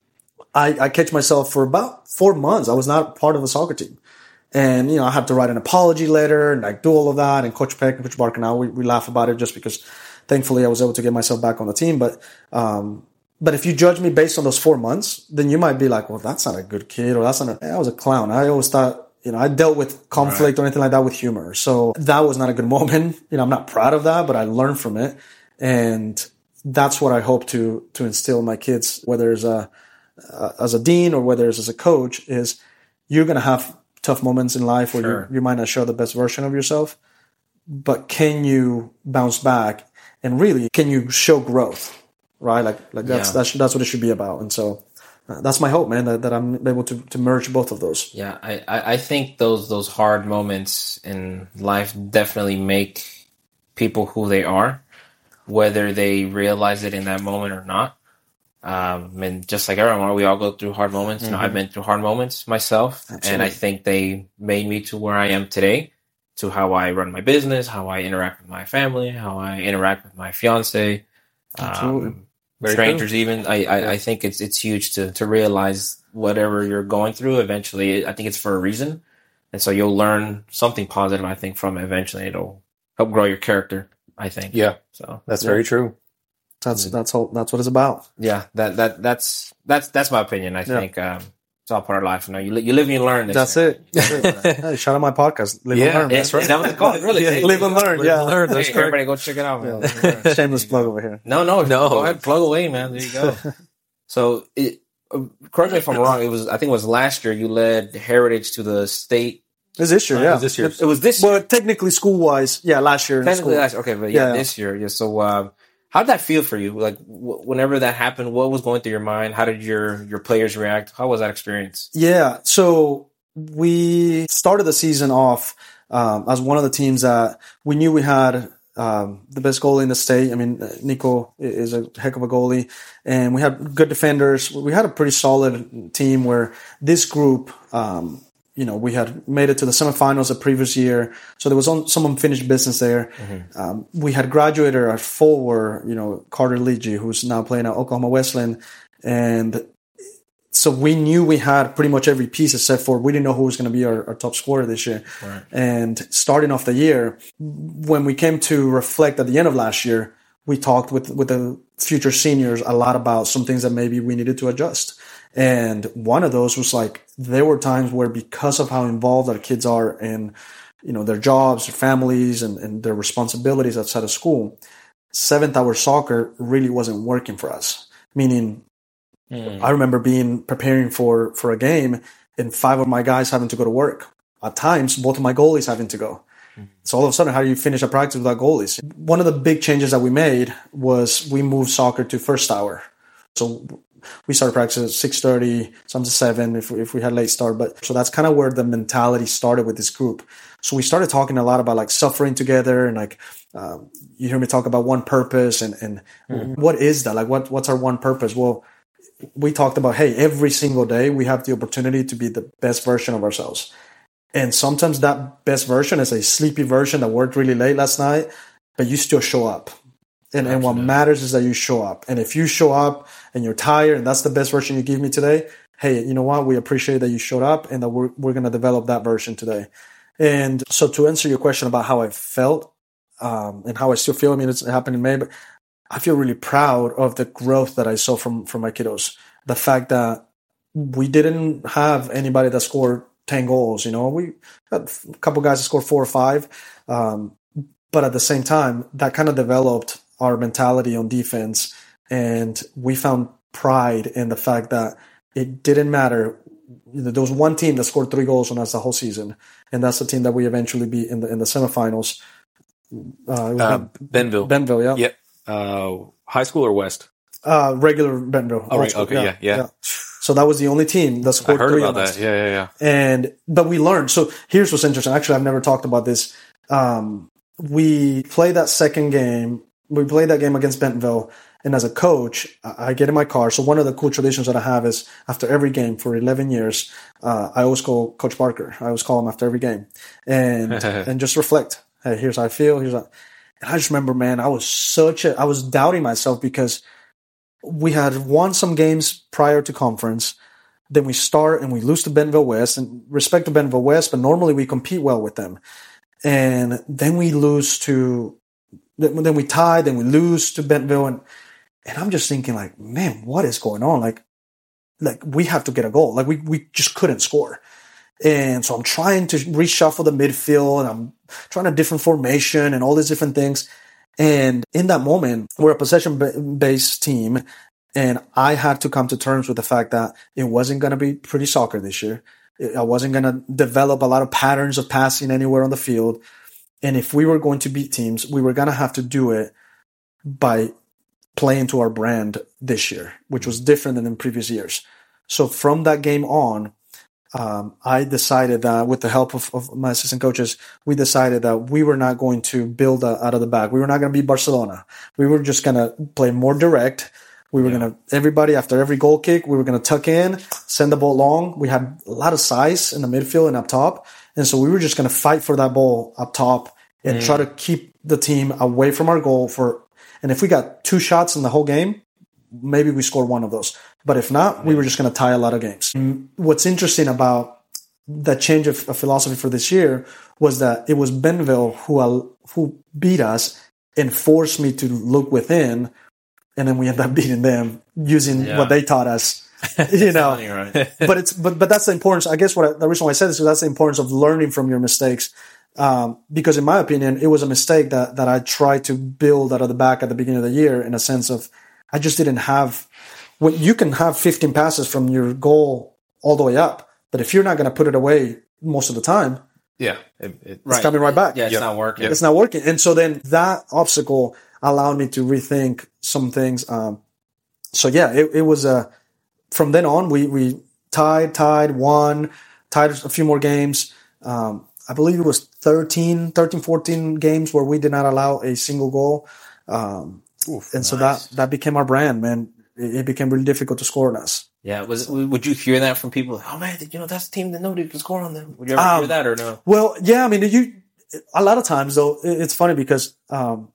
I, I catch myself for about four months. I was not part of a soccer team. And, you know, I had to write an apology letter and like do all of that. And Coach Peck and Coach Barker now, we, we laugh about it just because thankfully I was able to get myself back on the team. But, um, but if you judge me based on those four months, then you might be like, well, that's not a good kid or that's not a, I was a clown. I always thought, you know, I dealt with conflict right. or anything like that with humor. So that was not a good moment. You know, I'm not proud of that, but I learned from it. And that's what I hope to, to instill in my kids, whether it's a, uh, as a dean or whether it's as a coach, is you're going to have tough moments in life where sure. you, you might not show the best version of yourself, but can you bounce back and really, can you show growth? Right? Like, like that's, yeah. that's, that's what it should be about. And so, Uh, that's my hope, man, that, that I'm able to, to merge both of those. Yeah, I, I think those those hard moments in life definitely make people who they are, whether they realize it in that moment or not. Um, and just like everyone, we all go through hard moments. Mm-hmm. You know, I've been through hard moments myself, Absolutely. And I think they made me to where I am today, to how I run my business, how I interact with my family, how I interact with my fiance. Absolutely. Um, strangers true. even I, I, I think it's it's huge to to realize whatever you're going through eventually I think it's for a reason, and so you'll learn something positive I think from it. Eventually it'll help grow your character I think. Yeah, so that's yeah. very true. That's that's all that's what it's about. Yeah, that that that's that's that's my opinion. I yeah. think um it's all part of life. You know, you, li- you live and you learn. That's it. That's it. Hey, shout out my podcast. Live yeah, and learn. That's right. That was the call. Really. yeah, live and learn. Live yeah. and learn. That's hey, everybody go check it out, man. Yeah. Shameless plug over here. No, no, no. Go ahead, plug away, man. There you go. So, it, uh, correct me if I'm wrong. It was, I think it was last year you led Heritage to the state. It was this year, yeah. It was this year. It, it was this year. Well, technically school wise, yeah, last year. Technically last year. Okay, but yeah, yeah, this year. Yeah. So, um, how did that feel for you? Like, w- whenever that happened, what was going through your mind? How did your, your players react? How was that experience? Yeah. So we started the season off um, as one of the teams that we knew we had um, the best goalie in the state. I mean, Nico is a heck of a goalie, and we had good defenders. We had a pretty solid team where this group, um, you know, we had made it to the semifinals the previous year. So there was on, some unfinished business there. Mm-hmm. Um, we had graduated our forward, you know, Carter Leegee, who's now playing at Oklahoma Wesleyan. And so we knew we had pretty much every piece except for we didn't know who was going to be our, our top scorer this year. Right. And starting off the year, when we came to reflect at the end of last year, we talked with, with the future seniors a lot about some things that maybe we needed to adjust. And one of those was like, there were times where because of how involved our kids are in, you know, their jobs, their families, and, and their responsibilities outside of school, seventh hour soccer really wasn't working for us. Meaning, mm. I remember being preparing for, for a game and five of my guys having to go to work. At times, both of my goalies having to go. Mm. So all of a sudden, how do you finish a practice without goalies? One of the big changes that we made was we moved soccer to first hour. So we started practice at six thirty, some to seven if we, if we had late start. But so that's kind of where the mentality started with this group. So we started talking a lot about like suffering together and like, um, you hear me talk about one purpose and, and mm-hmm. what is that? Like what, what's our one purpose? Well, we talked about, hey, every single day we have the opportunity to be the best version of ourselves. And sometimes that best version is a sleepy version that worked really late last night, but you still show up. And, and what matters is that you show up. And if you show up and you're tired and that's the best version you give me today, hey, you know what? We appreciate that you showed up and that we're, we're going to develop that version today. And so to answer your question about how I felt um, and how I still feel, I mean, it's happened in May, but I feel really proud of the growth that I saw from, from my kiddos. The fact that we didn't have anybody that scored ten goals, you know, we had a couple guys that scored four or five. Um, but at the same time, that kind of developed our mentality on defense. And we found pride in the fact that it didn't matter. There was one team that scored three goals on us the whole season. And that's the team that we eventually beat in the, in the semifinals. Uh, it was Uh, Bentonville. Bentonville, yeah. Yep. Uh, high school or West? Uh, regular Bentonville. Oh, old right. school, Okay. Yeah. Yeah. So that was the only team that I scored heard three about on us. that. Yeah. Yeah. Yeah. And but we learned. So here's what's interesting. Actually, I've never talked about this. Um, we play that second game. We played that game against Bentonville. And as a coach, I I get in my car. So one of the cool traditions that I have is after every game for eleven years, uh, I always call Coach Parker. I always call him after every game and and just reflect. Hey, here's how I feel. Here's how. And I just remember, man, I was such a, I was doubting myself because we had won some games prior to conference. Then we start and we lose to Bentonville West, and respect to Bentonville West, but normally we compete well with them. And then we lose to, then we tie, then we lose to Bentonville. And, and I'm just thinking like, man, what is going on? Like, like we have to get a goal. Like we, we just couldn't score. And so I'm trying to reshuffle the midfield and I'm trying a different formation and all these different things. And in that moment, we're a possession-based team. And I had to come to terms with the fact that it wasn't going to be pretty soccer this year. I wasn't going to develop a lot of patterns of passing anywhere on the field. And if we were going to beat teams, we were going to have to do it by playing to our brand this year, which was different than in previous years. So from that game on, Um, I decided that with the help of, of my assistant coaches, we decided that we were not going to build a, out of the back. We were not going to be Barcelona. We were just going to play more direct. We were yeah. going to, everybody after every goal kick, we were going to tuck in, send the ball long. We had a lot of size in the midfield and up top. And so we were just going to fight for that ball up top and mm. try to keep the team away from our goal for, and if we got two shots in the whole game, maybe we score one of those. But if not, we were just going to tie a lot of games. What's interesting about that change of, of philosophy for this year was that it was Bentonville who who beat us and forced me to look within, and then we ended up beating them using yeah. what they taught us. You know, funny, right? but it's but but that's the importance. I guess what I, the reason why I said this is that's the importance of learning from your mistakes. Um, because in my opinion, it was a mistake that that I tried to build out of the back at the beginning of the year in a sense of I just didn't have. When you can have fifteen passes from your goal all the way up, but if you're not going to put it away most of the time, yeah, it, it, it's right. coming right back. Yeah, it's yep. not working. Yep. It's not working. And so then that obstacle allowed me to rethink some things. Um, so yeah, it, it was a, uh, from then on, we, we tied, tied, won, tied a few more games. Um, I believe it was thirteen, thirteen, fourteen games where we did not allow a single goal. Um, Oof, and nice. So that, that became our brand, man. It became really difficult to score on us. Yeah, was would you hear that from people? Oh man, you know that's a team that nobody can score on them. Would you ever um, hear that or no? Well, yeah, I mean, you a lot of times though, it's funny because um,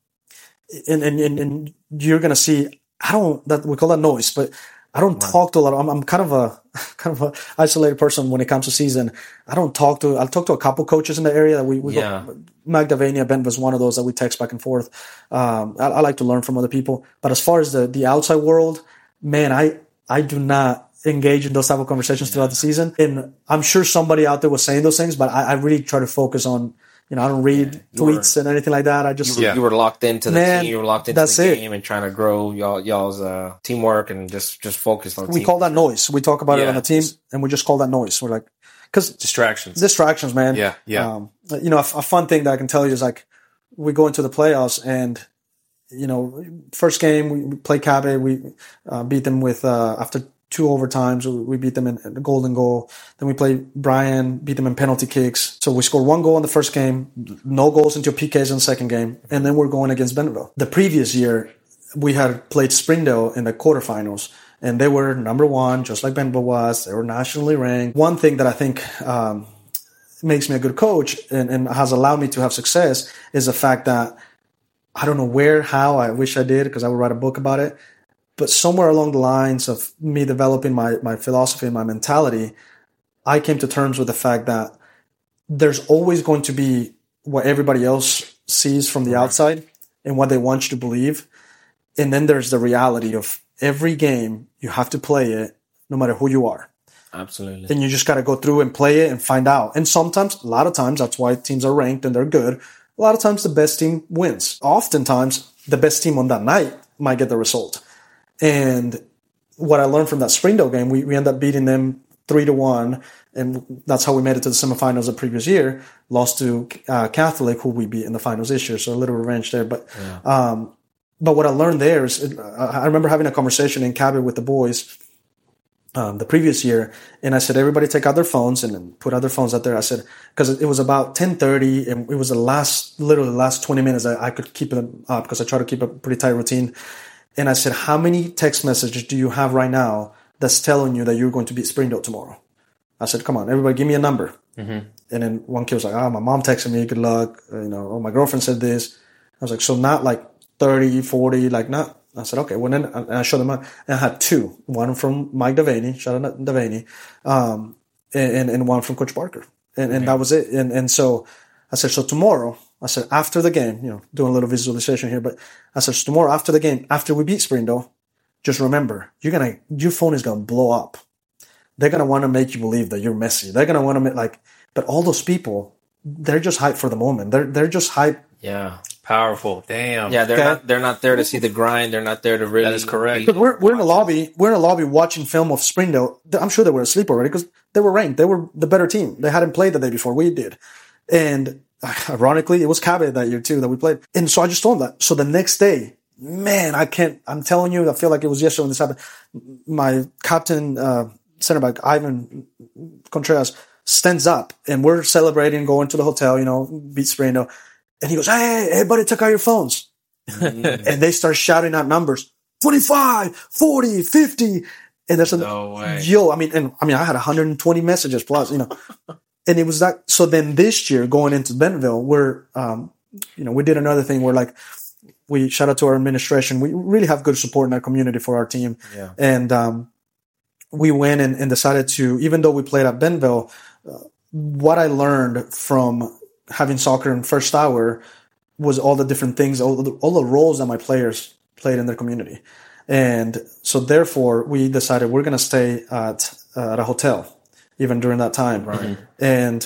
and and and you're gonna see. I don't that we call that noise, but I don't right. talk to a lot. Of, I'm I'm kind of a kind of a isolated person when it comes to season. I don't talk to. I'll talk to a couple coaches in the area that we we yeah. go, Magdalena Ben was one of those that we text back and forth. Um, I, I like to learn from other people, but as far as the the outside world, man, I I do not engage in those type of conversations yeah. throughout the season. And I'm sure somebody out there was saying those things, but I, I really try to focus on. You know, I don't read yeah, tweets were, and anything like that. I just you were, yeah. you were locked into the man, team. You were locked into that's the it. game and trying to grow y'all y'all's uh, teamwork and just just focus on. We team. call that noise. We talk about yeah. it on the team, and we just call that noise. We're like, because distractions, distractions, man. Yeah, yeah. Um, you know, a, a fun thing that I can tell you is like we go into the playoffs, and you know, first game we play Cabe. We uh, beat them with uh, after. Two overtimes, we beat them in the golden goal. Then we play Bryan, beat them in penalty kicks. So we scored one goal in the first game, no goals until P Ks in the second game, and then we're going against Bentonville. The previous year, we had played Springdale in the quarterfinals, and they were number one, just like Bentonville was. They were nationally ranked. One thing that I think um, makes me a good coach and, and has allowed me to have success is the fact that I don't know where, how, I wish I did because I would write a book about it. But somewhere along the lines of me developing my, my philosophy and my mentality, I came to terms with the fact that there's always going to be what everybody else sees from the right. outside and what they want you to believe. And then there's the reality of every game, you have to play it no matter who you are. Absolutely. And you just got to go through and play it and find out. And sometimes, a lot of times, that's why teams are ranked and they're good. A lot of times the best team wins. Oftentimes, the best team on that night might get the result. And what I learned from that Springdale game, we, we ended up beating them three to one. And that's how we made it to the semifinals the previous year. Lost to uh, Catholic, who we beat in the finals this year. So a little revenge there. But yeah. um, but what I learned there is, it, I remember having a conversation in Cabot with the boys um, the previous year, and I said, everybody take out their phones and then put out their phones out there. I said, because it was about ten thirty, and it was the last, literally the last twenty minutes I, I could keep it up because I try to keep a pretty tight routine. And I said, how many text messages do you have right now that's telling you that you're going to beat Springdale tomorrow? I said, come on, everybody give me a number. Mm-hmm. And then one kid was like, oh, my mom texted me, good luck. Uh, you know, oh, my girlfriend said this. I was like, so not like thirty, forty, like not. I said, okay. Well, then and I showed them, and I had two, one from Mike Devaney, shout out Devaney, um, and, and one from Coach Barker. And, and okay. that was it. And, and so I said, so tomorrow, I said, after the game, you know, doing a little visualization here, but I said, so tomorrow after the game, after we beat Springdale, just remember, you're going to, your phone is going to blow up. They're going to want to make you believe that you're Messi. They're going to want to make like, but all those people, they're just hyped for the moment. They're, they're just hyped. Yeah. Powerful. Damn. Yeah. They're okay. not, they're not there to see the grind. They're not there to really. That is correct. Because we're, we're in the lobby, we're in the lobby watching film of Springdale. I'm sure they were asleep already because they were ranked. They were the better team. They hadn't played the day before we did. And ironically, it was Cabot that year too that we played. And so I just told them that. So the next day, man, I can't, I'm telling you, I feel like it was yesterday when this happened. My captain, uh, center back, Ivan Contreras, stands up and we're celebrating, going to the hotel, you know, beat Springdale. And he goes, hey, everybody took out your phones. Mm. And they start shouting out numbers, twenty-five, forty, fifty. And there's a, no way. yo, I mean, and I mean, I had one hundred twenty messages plus, you know, and it was that. So then this year going into Bentonville, we're, um, you know, we did another thing where like, we shout out to our administration. We really have good support in our community for our team. Yeah. And, um, we went and, and decided to, even though we played at Bentonville, uh, what I learned from having soccer in first hour was all the different things, all the, all the roles that my players played in their community. And so therefore we decided we're going to stay at, uh, at a hotel even during that time. Right. And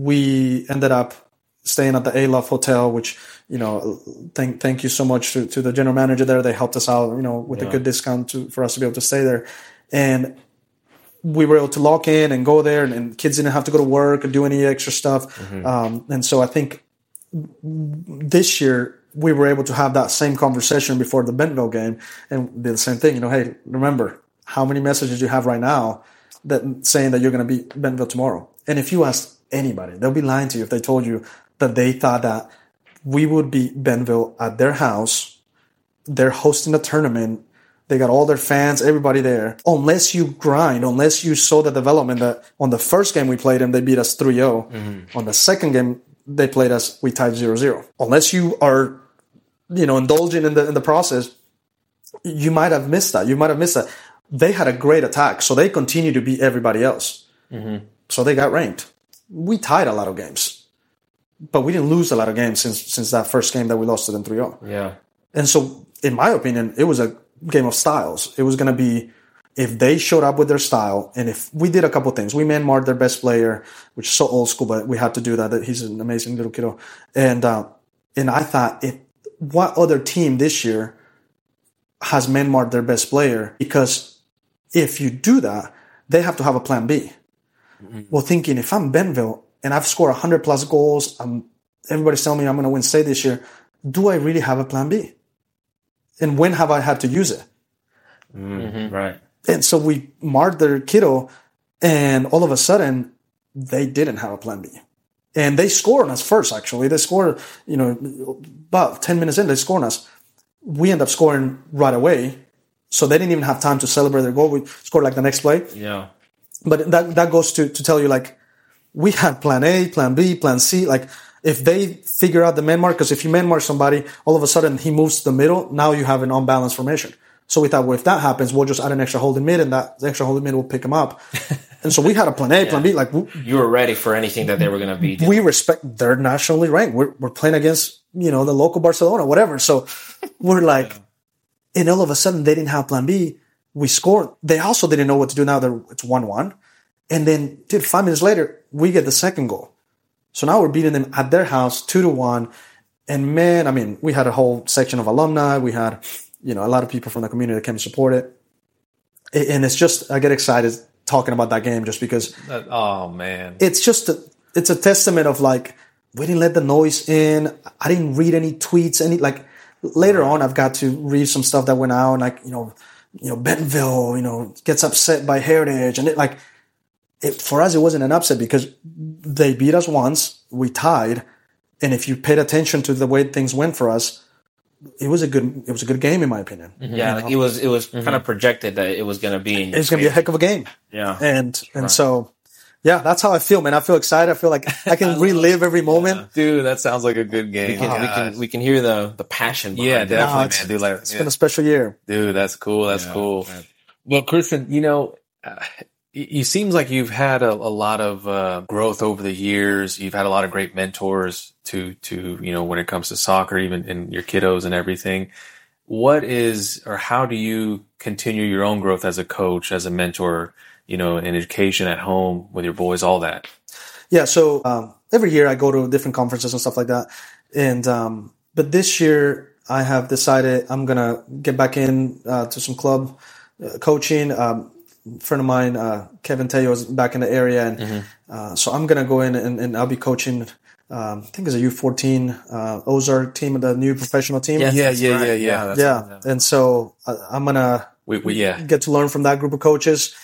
we ended up staying at the A-Love Hotel, which, you know, thank, thank you so much to, to the general manager there. They helped us out, you know, with yeah. a good discount to, for us to be able to stay there. And we were able to lock in and go there, and, and kids didn't have to go to work or do any extra stuff. Mm-hmm. Um, and so I think this year we were able to have that same conversation before the Bentonville game and be the same thing. You know, hey, remember how many messages you have right now that saying that you're going to beat Bentonville tomorrow. And if you ask anybody, they'll be lying to you if they told you that they thought that we would beat Bentonville at their house. They're hosting a tournament. They got all their fans, everybody there. Unless you grind, unless you saw the development that on the first game we played them, they beat us three oh. Mm-hmm. On the second game they played us, we tied zero zero. Unless you are, you know, indulging in the in the process, you might have missed that. You might have missed that. They had a great attack, so they continue to beat everybody else. Mm-hmm. So they got ranked. We tied a lot of games, but we didn't lose a lot of games since since that first game that we lost to them three oh. Yeah. And so, in my opinion, it was a game of styles. It was going to be if they showed up with their style, and if we did a couple of things. We man-marked their best player, which is so old school, but we had to do that. That he's an amazing little kiddo. And uh, and I thought, if what other team this year has man-marked their best player? Because if you do that, they have to have a plan B. Mm-hmm. Well, thinking if I'm Bentonville and I've scored one hundred plus goals, I'm, everybody's telling me I'm going to win state this year, do I really have a plan B? And when have I had to use it? Mm-hmm. Right. And so we marked their kiddo, and all of a sudden, they didn't have a plan B. And they scored on us first, actually. They scored, you know, about ten minutes in, they scored on us. We end up scoring right away. So they didn't even have time to celebrate their goal. We scored like the next play. Yeah. But that that goes to, to tell you, like, we had plan A, plan B, plan C. Like, if they figure out the man mark, because if you man mark somebody, all of a sudden he moves to the middle, now you have an unbalanced formation. So we thought, well, if that happens, we'll just add an extra holding mid, and that extra holding mid will pick him up. And so we had a plan A, yeah. plan B. Like, we, you were ready for anything that they were going to be. We respect, they're nationally ranked. We're, we're playing against, you know, the local Barcelona, whatever. So we're like, yeah. And all of a sudden they didn't have plan B. We scored. They also didn't know what to do now. They're, it's one one. And then, dude, five minutes later, we get the second goal. So now we're beating them at their house, two to one. And man, I mean, we had a whole section of alumni. We had, you know, a lot of people from the community that came to support it. And it's just, I get excited talking about that game just because. That, oh man, it's just a, it's a testament of like we didn't let the noise in. I didn't read any tweets. Any like later on, I've got to read some stuff that went out. Like you know, you know Bentonville, you know, gets upset by Heritage, and it like it, for us it wasn't an upset because they beat us once, we tied, and if you paid attention to the way things went for us. It was a good. It was a good game, in my opinion. Mm-hmm. Yeah, like it was. It was mm-hmm. kind of projected that it was going to be. It's going to be a heck of a game. Yeah, and and right. so, yeah, that's how I feel, man. I feel excited. I feel like I can I relive every moment. Yeah. Dude, that sounds like a good game. We can, oh, we can, we can hear the the passion. Yeah, it. definitely, no, man. Dude, like, it's yeah. been a special year, dude. That's cool. That's yeah, cool. Man. Well, Christian, you know. Uh, It seems like you've had a, a lot of uh, growth over the years. You've had a lot of great mentors to, to you know, when it comes to soccer, even in your kiddos and everything. What is, or how do you continue your own growth as a coach, as a mentor, you know, in education at home with your boys, all that? Yeah. So um, every year I go to different conferences and stuff like that. And um, but this year I have decided I'm gonna get back in uh, to some club uh, coaching. Um, A friend of mine, uh, Kevin Teo, is back in the area, and mm-hmm. uh, so I'm gonna go in and, and I'll be coaching. Um, I think it's a U fourteen uh, Ozark team, the new professional team. Yes, yeah, yeah, right. yeah, yeah, yeah, yeah. yeah. And so uh, I'm gonna we, we, yeah. get to learn from that group of coaches,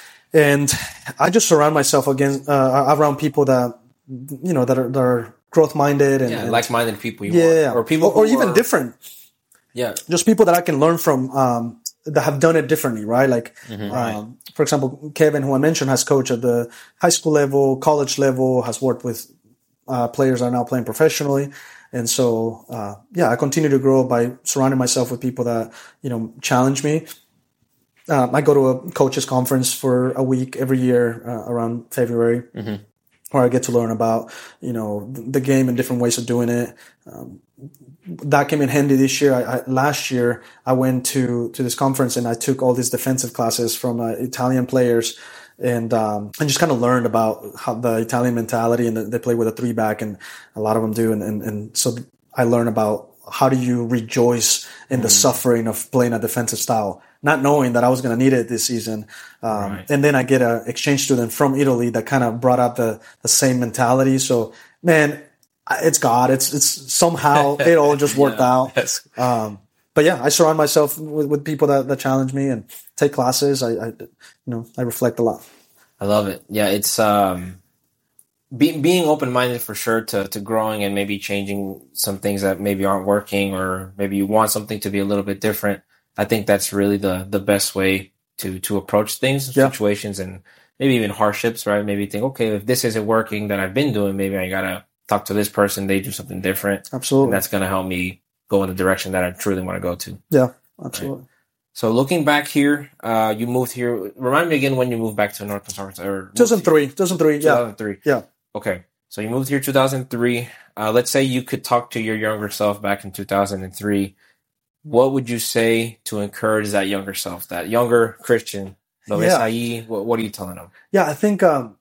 and I just surround myself against uh, around people that you know that are, that are growth minded and, yeah, and like-minded people. You yeah, want. or people, or, or even are, different. Yeah, just people that I can learn from. Um, that have done it differently, right? Like, mm-hmm, right. Um, for example, Kevin, who I mentioned, has coached at the high school level, college level, has worked with uh, players that are now playing professionally. And so, uh, yeah, I continue to grow by surrounding myself with people that, you know, challenge me. Um, I go to a coaches conference for a week every year uh, around February, mm-hmm. where I get to learn about, you know, the game and different ways of doing it. Um, that came in handy this year. I, I, last year, I went to, to this conference and I took all these defensive classes from uh, Italian players and um, and just kind of learned about how the Italian mentality and the, they play with a three back and a lot of them do. And, and, and so I learned about how do you rejoice in the mm. suffering of playing a defensive style, not knowing that I was going to need it this season. Um, right. And then I get an exchange student from Italy that kind of brought out the, the same mentality. So, man, it's God. It's it's somehow it all just worked yeah, out. Yes. Um, but yeah, I surround myself with, with people that, that challenge me and take classes. I, I you know I reflect a lot. I love it. Yeah, it's um, be, being open minded for sure to to growing and maybe changing some things that maybe aren't working or maybe you want something to be a little bit different. I think that's really the the best way to to approach things, yeah. situations, and maybe even hardships. Right? Maybe think, okay, if this isn't working that I've been doing, maybe I gotta talk to this person, they do something different. Absolutely. And that's going to help me go in the direction that I truly want to go to. Yeah, absolutely. Right. So looking back here, uh, you moved here. Remind me again when you moved back to North Conference. Or two thousand three. two thousand three, yeah. two thousand three. Yeah. Okay. So you moved here two thousand three. Uh, let's say you could talk to your younger self back in two thousand three. What would you say to encourage that younger self, that younger Christian? Yeah. What, what are you telling them? Yeah, I think... Um,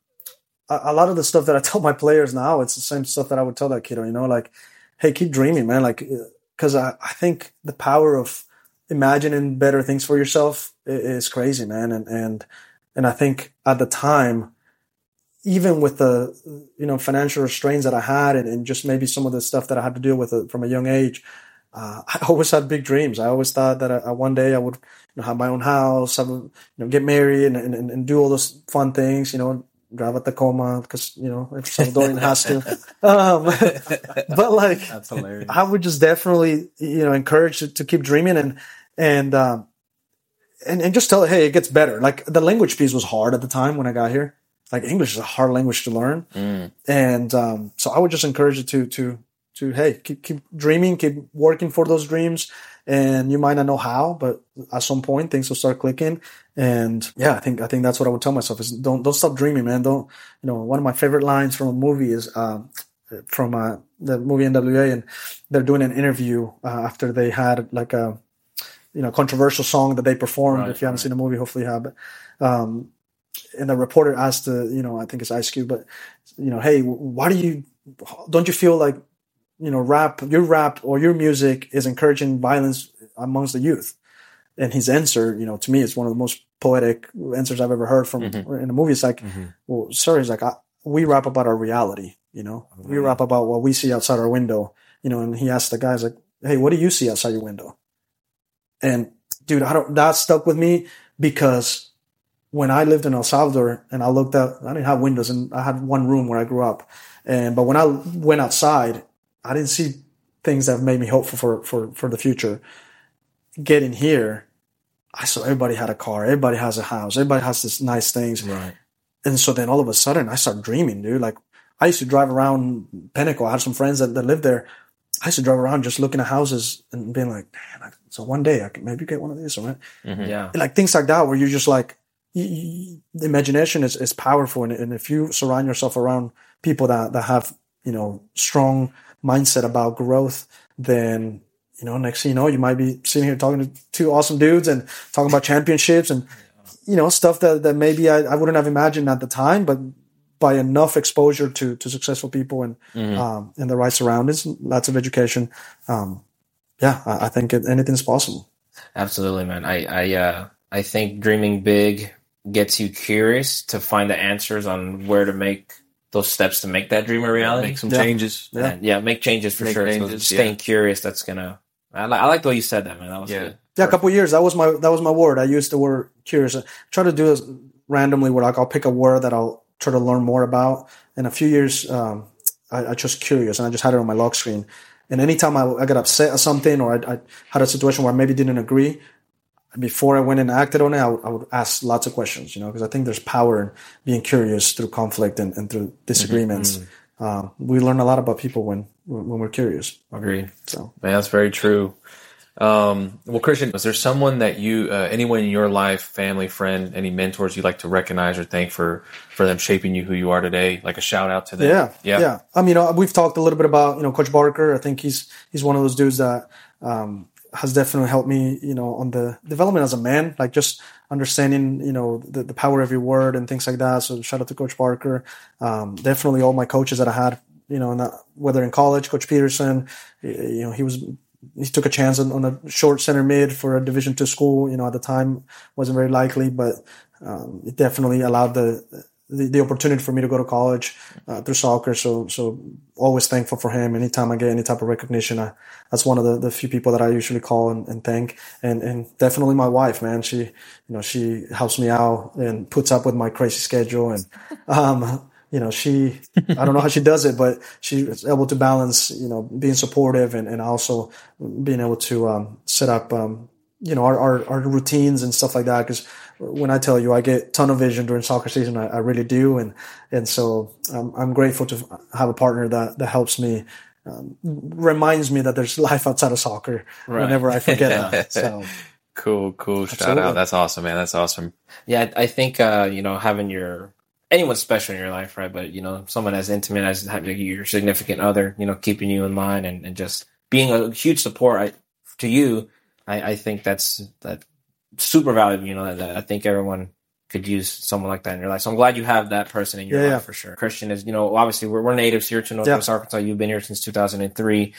a lot of the stuff that I tell my players now, it's the same stuff that I would tell that kiddo, you know, like, hey, keep dreaming, man. Like, cause I, I think the power of imagining better things for yourself is crazy, man. And, and, and I think at the time, even with the, you know, financial restraints that I had and, and just maybe some of the stuff that I had to deal with from a young age, uh, I always had big dreams. I always thought that I, one day I would you know, have my own house, I would, you know, get married and, and, and do all those fun things, you know, drive a Tacoma because, you know, if Salvadorian has to. Um, but like, that's hilarious. I would just definitely, you know, encourage you to keep dreaming and, and, um, and, and just tell it, hey, it gets better. Like the language piece was hard at the time when I got here. Like English is a hard language to learn. Mm. And, um, so I would just encourage you to, to, to, hey, keep, keep dreaming, keep working for those dreams. And you might not know how, but at some point things will start clicking. And yeah, I think, I think that's what I would tell myself is don't, don't stop dreaming, man. Don't, you know, one of my favorite lines from a movie is, um, from, uh, the movie N W A, and they're doing an interview, uh, after they had like a, you know, controversial song that they performed. Right, if you haven't right. seen the movie, hopefully you have. But, um, and the reporter asked the, you know, I think it's Ice Cube, but, you know, hey, why do you, don't you feel like, you know, rap, your rap or your music is encouraging violence amongst the youth? And his answer, you know, to me, is one of the most poetic answers I've ever heard from Mm-hmm. in a movie. It's like, Mm-hmm. well, sir, he's like, I, we rap about our reality, you know, Mm-hmm. we rap about what we see outside our window, you know, and he asked the guys like, hey, what do you see outside your window? And dude, I don't, that stuck with me because when I lived in El Salvador and I looked out, I didn't have windows and I had one room where I grew up. And, but when I went outside, I didn't see things that made me hopeful for, for, for the future. Getting here, I saw everybody had a car, everybody has a house, everybody has this nice things. Right. And so then all of a sudden I started dreaming, dude. Like I used to drive around Pinnacle. I had some friends that, that lived there. I used to drive around just looking at houses and being like, man, I, so one day I could maybe get one of these, right? Mm-hmm. Yeah. And like things like that where you're just like, you, you, the imagination is, is powerful. And, and if you surround yourself around people that, that have, you know, strong mindset about growth, then, you know, next thing you know, you might be sitting here talking to two awesome dudes and talking about championships and, you know, stuff that, that maybe I, I wouldn't have imagined at the time, but by enough exposure to, to successful people and, Mm-hmm. um, and the right surroundings, lots of education. Um, yeah, I, I think it, anything's possible. Absolutely, man. I, I, uh, I think dreaming big gets you curious to find the answers on where to make those steps to make that dream a reality. Make some Yeah. changes. Yeah. And, yeah, make changes for Make sure. changes, so staying yeah. curious, that's gonna. I, li- I like the way you said that, man. That was Yeah. good. Yeah, a couple of years. That was my that was my word. I used the word curious. I try to do this randomly where like I'll pick a word that I'll try to learn more about. In a few years, um, I, I just curious, and I just had it on my lock screen. And anytime I, I got upset at something or I, I had a situation where I maybe didn't agree, before I went and acted on it, I would, I would ask lots of questions, you know, because I think there's power in being curious through conflict and, and through disagreements. Mm-hmm. Um, we learn a lot about people when when we're curious. Agreed. So Man, that's very true. Um, well, Christian, is there someone that you, uh, anyone in your life, family, friend, any mentors you'd like to recognize or thank for, for them shaping you who you are today? Like a shout out to them. Yeah, Yeah. yeah. I mean, uh, we've talked a little bit about, you know, Coach Barker. I think he's he's one of those dudes that um, has definitely helped me, you know, on the development as a man, like just understanding, you know, the, the power of your word and things like that. So shout out to Coach Barker. Um, definitely all my coaches that I had, you know, in that, whether in college, Coach Peterson, you know, he was he took a chance on, on a short center mid for a Division two school. You know, at the time wasn't very likely, but um, it definitely allowed the, the the opportunity for me to go to college uh, through soccer. So so always thankful for him. Anytime I get any type of recognition, I, that's one of the, the few people that I usually call and, and thank. And and definitely my wife, man. She you know she helps me out and puts up with my crazy schedule and. Um, You know, she, I don't know how she does it, but she's able to balance, you know, being supportive and, and also being able to um, set up, um, you know, our, our, our routines and stuff like that. Because when I tell you I get tunnel vision during soccer season, I, I really do. And and so um, I'm grateful to have a partner that, that helps me, um, reminds me that there's life outside of soccer Right. whenever I forget that. So, Cool, cool. Shout Absolutely. out. That's awesome, man. That's awesome. Yeah, I I think uh, you know having your anyone special in your life, right? But you know, someone as intimate as having your significant other, you know, keeping you in mind and, and just being a huge support I, to you. I, I think that's that super valuable. You know, that, that I think everyone could use someone like that in your life. So I'm glad you have that person in your Yeah, life yeah. for sure. Christian is, you know, obviously we're we're natives here to Northwest Arkansas. You've been here since two thousand three.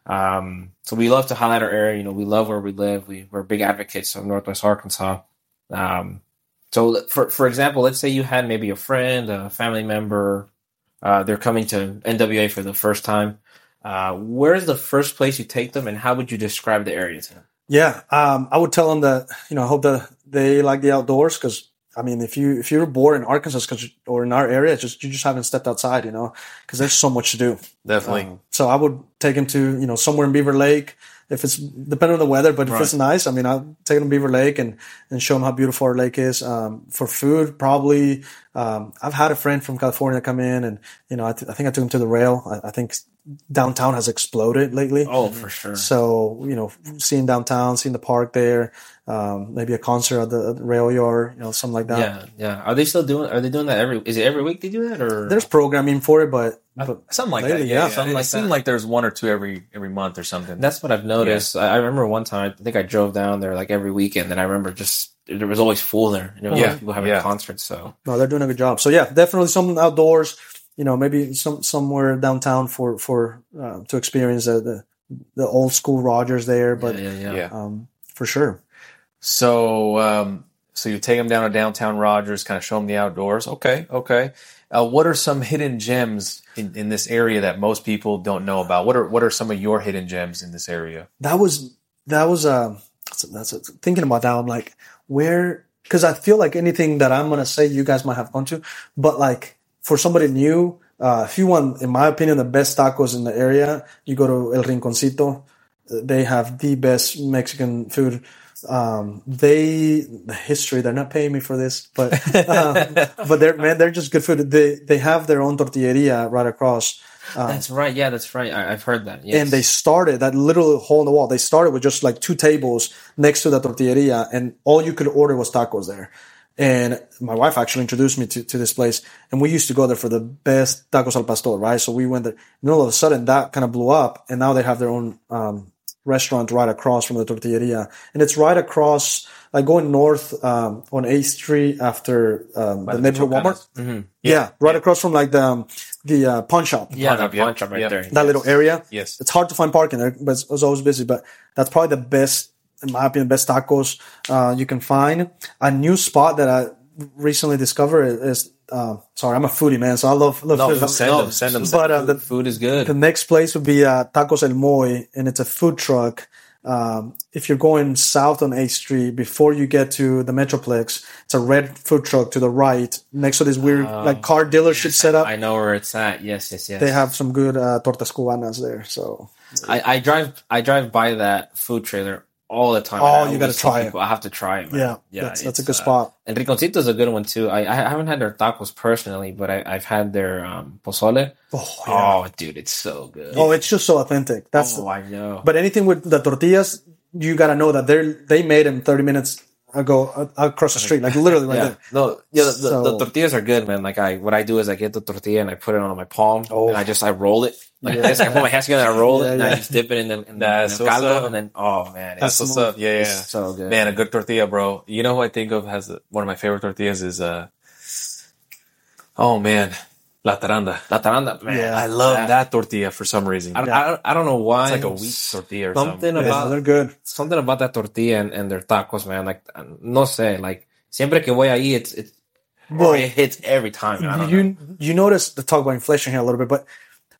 Um, so we love to highlight our area. You know, we love where we live. We, we're big advocates of Northwest Arkansas. Um, so for, for example, let's say you had maybe a friend, a family member, uh, they're coming to N W A for the first time. Uh, where's the first place you take them and how would you describe the area to them? yeah, um, I would tell them that, you know, I hope that they like the outdoors because, I mean, if you if you're born in Arkansas 'cause, or in our area, it's just you just haven't stepped outside, you know, because there's so much to do. Definitely. Um, so I would take him to, you know, somewhere in Beaver Lake if it's depending on the weather, but if Right. it's nice, I mean, I'll take him to Beaver Lake and, and show him how beautiful our lake is. Um, for food, probably, um, I've had a friend from California come in and, you know, I, th- I think I took him to the rail. I, I think downtown has exploded lately. Oh, for sure. So, you know, seeing downtown, seeing the park there, um, maybe a concert at the, at the rail yard, you know, something like that. Yeah, yeah. Are they still doing? Are they doing that every? Is it every week they do that, or There's programming for it, but, but Something like lately, that. Yeah, yeah. yeah. Something It like seemed that. like there's one or two every every month or something. That's what I've noticed. I I remember one time, I think I drove down there like every weekend, and I remember just there was always full there. There was Yeah, always people having yeah. concerts. So No, they're doing a good job. So yeah, definitely something outdoors. You know, maybe some somewhere downtown for for uh, to experience the, the the old school Rogers there. But yeah, yeah, yeah. yeah. um, for sure, So, um, so you take them down to downtown Rogers, kind of show them the outdoors. Okay, okay. Uh, what are some hidden gems in, in this area that most people don't know about? What are what are some of your hidden gems in this area? That was that was um that's, that's thinking about that. I'm like, where? Because I feel like anything that I'm gonna say, you guys might have gone to, but like for somebody new, uh, if you want, in my opinion, the best tacos in the area, you go to El Rinconcito. They have the best Mexican food. Um, they, the history, they're not paying me for this, but, um, but they're, man, they're just good food. They, they have their own tortilleria right across. Um, That's right. Yeah, that's right. I, I've heard that. Yes. And they started that little hole in the wall. They started with just like two tables next to the tortilleria, and all you could order was tacos there. And my wife actually introduced me to, to this place, and we used to go there for the best tacos al pastor, right? So we went there, and all of a sudden that kind of blew up, and now they have their own, um, restaurant right across from the tortilleria, and it's right across, like going north um, on eighth Street after um, the, the neighborhood Walmart. Mm-hmm. Yeah. yeah, right yeah. across from like the um, the uh, pawn shop. Yeah, Pawn the shop, pawn shop right yeah. there. That Yes. little area. Yes, It's hard to find parking there, but it's, it's always busy. But that's probably the best, in my opinion, best tacos uh, you can find. A new spot that I recently discovered is. Uh, sorry, I'm a foodie, man, so I love love no, food. send No, them, send them. But uh, the, Food is good. the next place would be uh, Tacos El Moy, and it's a food truck. Um, if you're going south on eighth Street, before you get to the Metroplex, it's a red food truck to the right, next to this weird Oh, like car dealership setup. I know where it's at. Yes, yes, yes. They have some good uh, tortas cubanas there. So I, I drive. I drive by that food trailer all the time. Oh, I you always gotta tell try it. people, I have to try it. Man. yeah, yeah, that's, that's a it's, good uh, spot. And Rinconcito is a good one too. I, I haven't had their tacos personally, but I, I've had their um, pozole. Oh, yeah. Oh, dude, it's so good. Oh, it's just so authentic. That's. oh, I know. But anything with the tortillas, you gotta know that they they made them thirty minutes ago uh, across the street, like literally right yeah, there. no, yeah. The, So- the, the tortillas are good, man. Like I, what I do is I get the tortilla and I put it on my palm, Oh. and I just I roll it like this. I put my hands together, and I roll Yeah, it, and yeah. I just dip it in the, in the, That's in the what's caldo, up. and then oh man, That's it's what's up. Yeah, yeah. so good. Man, a good tortilla, bro. You know who I think of has one of my favorite tortillas is uh. Oh man, La Taranda. La taranda, man. Yeah. I love that. that tortilla for some reason. I, It's I, don't- I don't know why. like a wheat tortilla or Something something. Yeah, about they're good. something about that tortilla and, and their tacos, man. Like no sé, like siempre que voy ahí, it's it's Well, it hits every time. Man. I don't know. you you notice the talk about inflation here a little bit, but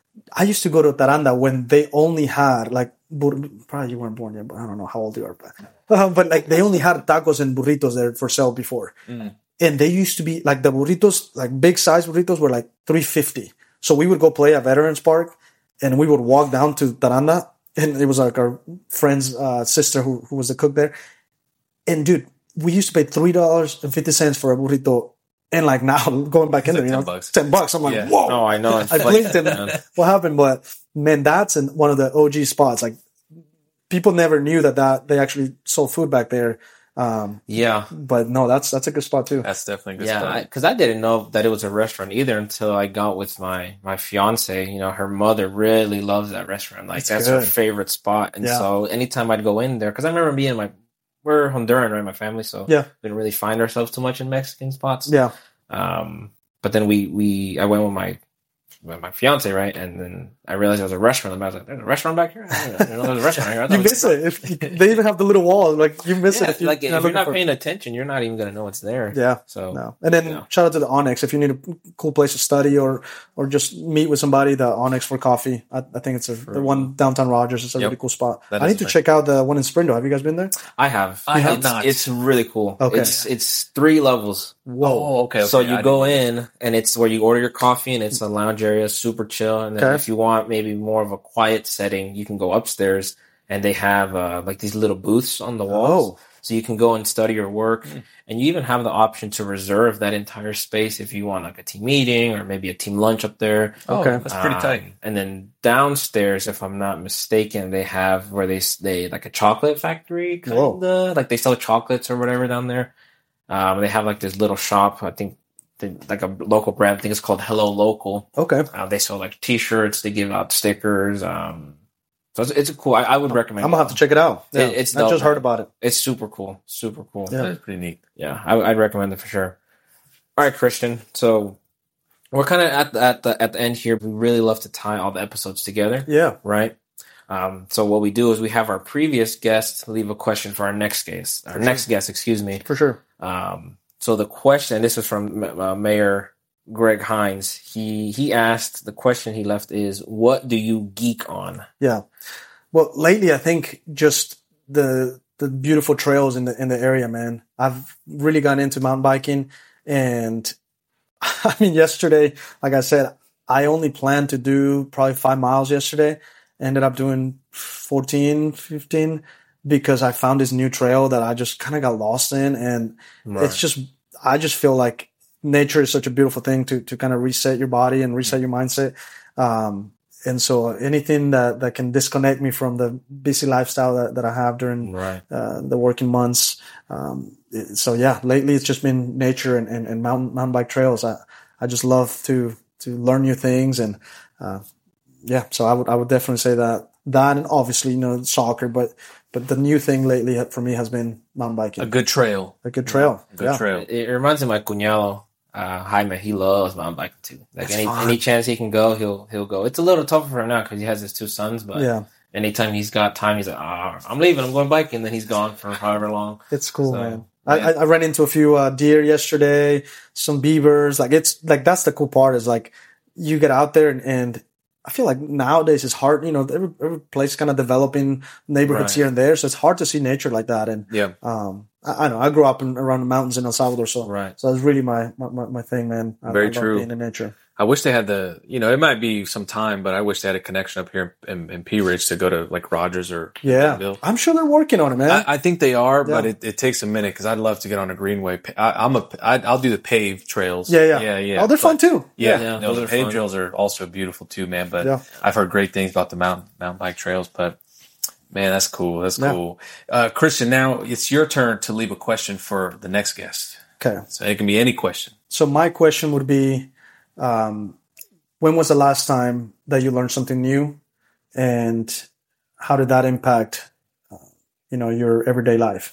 I used to go to Taranda when they only had like bur- probably you weren't born yet, but I don't know how old you are, but, uh, but like they only had tacos and burritos there for sale before, Mm. and they used to be like the burritos, like big size burritos, were like three fifty. So we would go play at Veterans Park, and we would walk down to Taranda, and it was like our friend's uh, sister who who was the cook there, and dude, we used to pay three dollars and fifty cents for a burrito. And like now, going back in there, like you know, ten bucks. ten bucks. I'm like, Yeah. whoa! Oh, I know. It's I like blinked that, and man. what happened, but man, that's in one of the O G spots. Like people never knew that that they actually sold food back there. Um, Yeah, but no, that's that's a good spot too. That's definitely a good yeah. spot. Because I, I didn't know that it was a restaurant either until I got with my my fiance. You know, her mother really loves that restaurant. Like It's that's her good. favorite spot. And Yeah. so anytime I'd go in there, because I remember being my we're Honduran, right? My family, so Yeah. we didn't really find ourselves too much in Mexican spots. Yeah, Um, but then we, we, I went with my, with my fiance, right? And then I realized there was a restaurant. And I was like, there's a restaurant back here? I didn't know there was a restaurant here. I thought you it was- miss it. If they even have the little wall, like you miss Yeah, it. If, you, like if you're you're looking not for- paying attention, you're not even going to know it's there. Yeah. So, No. And then Yeah. shout out to the Onyx. If you need a cool place to study or or just meet with somebody, the Onyx for coffee. I, I think it's a the one downtown Rogers. It's a Yep. really cool spot. That I is need to nice. check out the one in Springdale. Have you guys been there? I have. I have it's, not. It's really cool. Okay. It's, it's three levels. Whoa. Oh, okay. So okay. you I go didn't- in and it's where you order your coffee and it's a lounge area, super chill. And then Okay. if you want maybe more of a quiet setting, you can go upstairs and they have uh, like these little booths on the walls. Oh. So you can go and study your work. And you even have the option to reserve that entire space if you want like a team meeting or maybe a team lunch up there. Oh, Okay. that's pretty Um, tight. And then downstairs, if I'm not mistaken, they have where they they like a chocolate factory kind Whoa. of like they sell chocolates or whatever down there. Um, they have like this little shop. I think they, like a local brand. I think it's called Hello Local. Okay. Uh, they sell like T-shirts. They give out stickers. Um, so it's, it's a cool. I, I would recommend. I'm gonna have to check it out. It- Yeah. it's I dope, just heard man. about it. It's super cool. Super cool. Yeah. That's pretty neat. Yeah, I, I'd recommend it for sure. All right, Christian. So we're kind of at the, at the at the end here. We really love to tie all the episodes together, Yeah. right? Um, so what we do is we have our previous guest leave a question for our next guest, our For next sure. guest, excuse me. For sure. Um, so the question, this is from uh, Mayor Greg Hines. He he asked, the question he left is, what do you geek on? Yeah. Well, lately, I think just the the beautiful trails in the in the area, man. I've really gotten into mountain biking, and I mean, yesterday, like I said, I only planned to do probably five miles yesterday. Ended up doing fourteen, fifteen because I found this new trail that I just kind of got lost in, and Right. it's just I just feel like nature is such a beautiful thing to to kind of reset your body and reset your mindset. Um, And so anything that, that can disconnect me from the busy lifestyle that, that I have during Right. uh, the working months. Um, it- so yeah, lately it's just been nature and, and, and mountain, mountain bike trails. I, I just love to, to learn new things. And, uh, yeah, so I would, I would definitely say that, that and obviously, you know, soccer, but, but the new thing lately for me has been mountain biking. A good trail. A good trail. A good yeah. trail. It, it reminds me of my cuñado, uh, Jaime. He loves mountain biking too. Like It's any fun. any chance he can go, he'll he'll go. It's a little tougher for him now because he has his two sons, but Yeah. anytime he's got time, he's like, ah, I'm leaving, I'm going biking. Then he's gone for however long. It's cool, So, man. yeah. I, I I ran into a few uh, deer yesterday, some beavers. Like it's like that's the cool part is like you get out there and, and I feel like nowadays it's hard. You know, every, every place kind of developing neighborhoods Right. here and there, so it's hard to see nature like that. And Yeah. um, I, I know I grew up in, around the mountains in El Salvador, so Right. so that's really my my, my, my thing, man. I, Very I love true. being in nature. I wish they had the, you know, it might be some time, but I wish they had a connection up here in, in Pea Ridge to go to like Rogers or Yeah, Bill. I'm sure they're working on it, man. I, I think they are, but Yeah. it, it takes a minute because I'd love to get on a greenway. I, I'm a, I, I'll do the paved trails. yeah, yeah, yeah, yeah. Oh, they're But- fun too. Yeah, Yeah, no, those the are paved fun. trails are also beautiful too, man. But Yeah. I've heard great things about the mountain mountain bike trails. But man, that's cool. That's Yeah. cool. Uh, Christian, now it's your turn to leave a question for the next guest. Okay. So it can be any question. So my question would be, um, when was the last time that you learned something new, and how did that impact, uh, you know, your everyday life?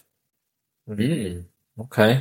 Mm, okay.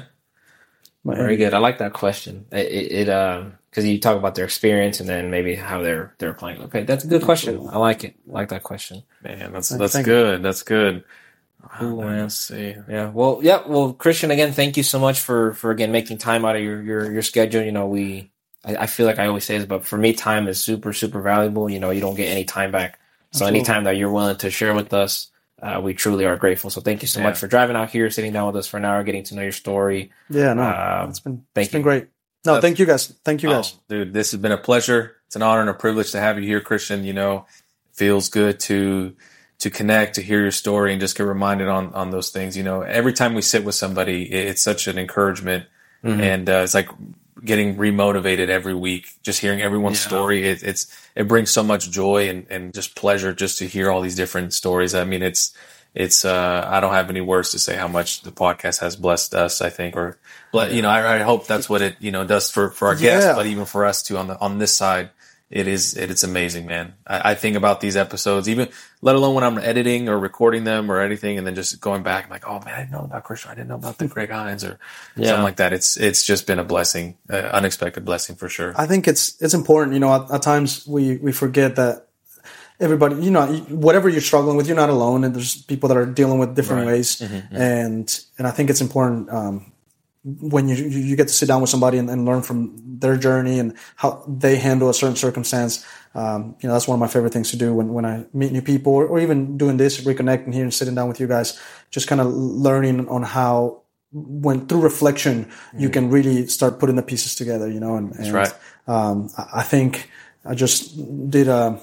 Very good. I like that question. It, it, it um, because you talk about their experience and then maybe how they're they're playing. Okay, that's a good question. I like it. I like that question. Man, that's Thank- that's thank you. good. That's good. Cool, Uh, man. Let's see. Yeah. Well, yeah. Well, Christian, again, thank you so much for for again making time out of your your your schedule. You know, we I, I feel like I always say this, but for me, time is super super valuable. You know, you don't get any time back. So Absolutely. anytime that you're willing to share with us, uh, we truly are grateful. So thank you so Yeah. much for driving out here, sitting down with us for an hour, getting to know your story. Yeah, no, Um, it's been thank it's been you. great. No, That's- thank you guys. Thank you guys. Oh, dude, this has been a pleasure. It's an honor and a privilege to have you here, Christian. You know, feels good to to connect, to hear your story, and just get reminded on on those things. You know, every time we sit with somebody, it- it's such an encouragement, Mhm. and uh, it's like getting remotivated every week. Just hearing everyone's Yeah. story, it, it's it brings so much joy and and just pleasure just to hear all these different stories. I mean, it's. It's, uh, I don't have any words to say how much the podcast has blessed us, I think, or, ble- you know, I, I hope that's what it, you know, does for, for our guests, Yeah. but even for us too on the, on this side, it is, it, it's amazing, man. I, I think about these episodes, even, let alone when I'm editing or recording them or anything, and then just going back, I'm like, oh man, I didn't know about Christian. I didn't know about the Greg Hines or Yeah. something like that. It's, it's just been a blessing, uh, unexpected blessing for sure. I think it's it's important. You know, at, at times we we forget that everybody, you know, whatever you're struggling with, you're not alone, and there's people that are dealing with different Right. ways, and and I think it's important um, when you you you get to sit down with somebody and, and learn from their journey and how they handle a certain circumstance. Um, you know, that's one of my favorite things to do when, when I meet new people, or, or even doing this, reconnecting here and sitting down with you guys, just kind of learning on how, when through reflection, you can really start putting the pieces together, you know, and, and right. um, I I think I just did a,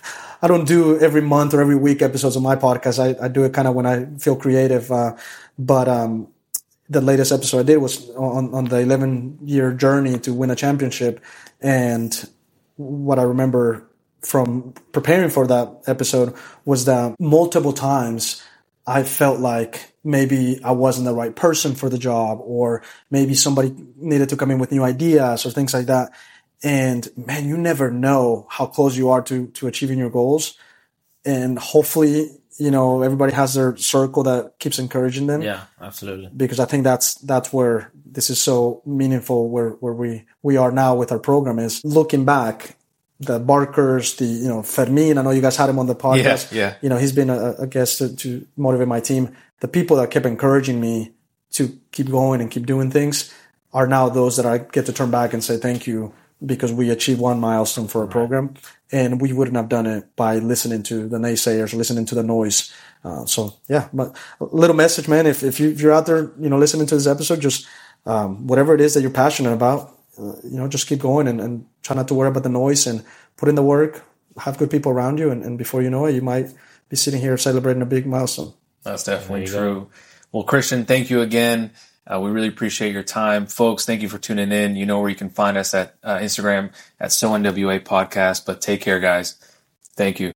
I don't do every month or every week episodes of my podcast. I, I do it kind of when I feel creative. Uh, but, um, the latest episode I did was on, on the eleven year journey to win a championship. And what I remember from preparing for that episode was that multiple times I felt like maybe I wasn't the right person for the job, or maybe somebody needed to come in with new ideas or things like that. And man, you never know how close you are to, to achieving your goals. And hopefully, you know, everybody has their circle that keeps encouraging them. Yeah, absolutely. Because I think that's that's where this is so meaningful, where where we we are now with our program, is looking back the Barkers, the, you know, Fermin. I know you guys had him on the podcast. Yeah, yeah. You know, he's been a, a guest to, to motivate my team. The people that kept encouraging me to keep going and keep doing things are now those that I get to turn back and say thank you, because we achieved one milestone for a right. program, and we wouldn't have done it by listening to the naysayers, listening to the noise. Uh, so yeah, but a little message, man. If if, you, if you're out there, you know, listening to this episode, just um, whatever it is that you're passionate about, uh, you know, just keep going and, and try not to worry about the noise and put in the work. Have good people around you, and, and before you know it, you might be sitting here celebrating a big milestone. That's definitely true. Go. Well, Christian, thank you again. Uh, we really appreciate your time. Folks, thank you for tuning in. You know where you can find us at uh, Instagram at So N W A Podcast. But take care, guys. Thank you.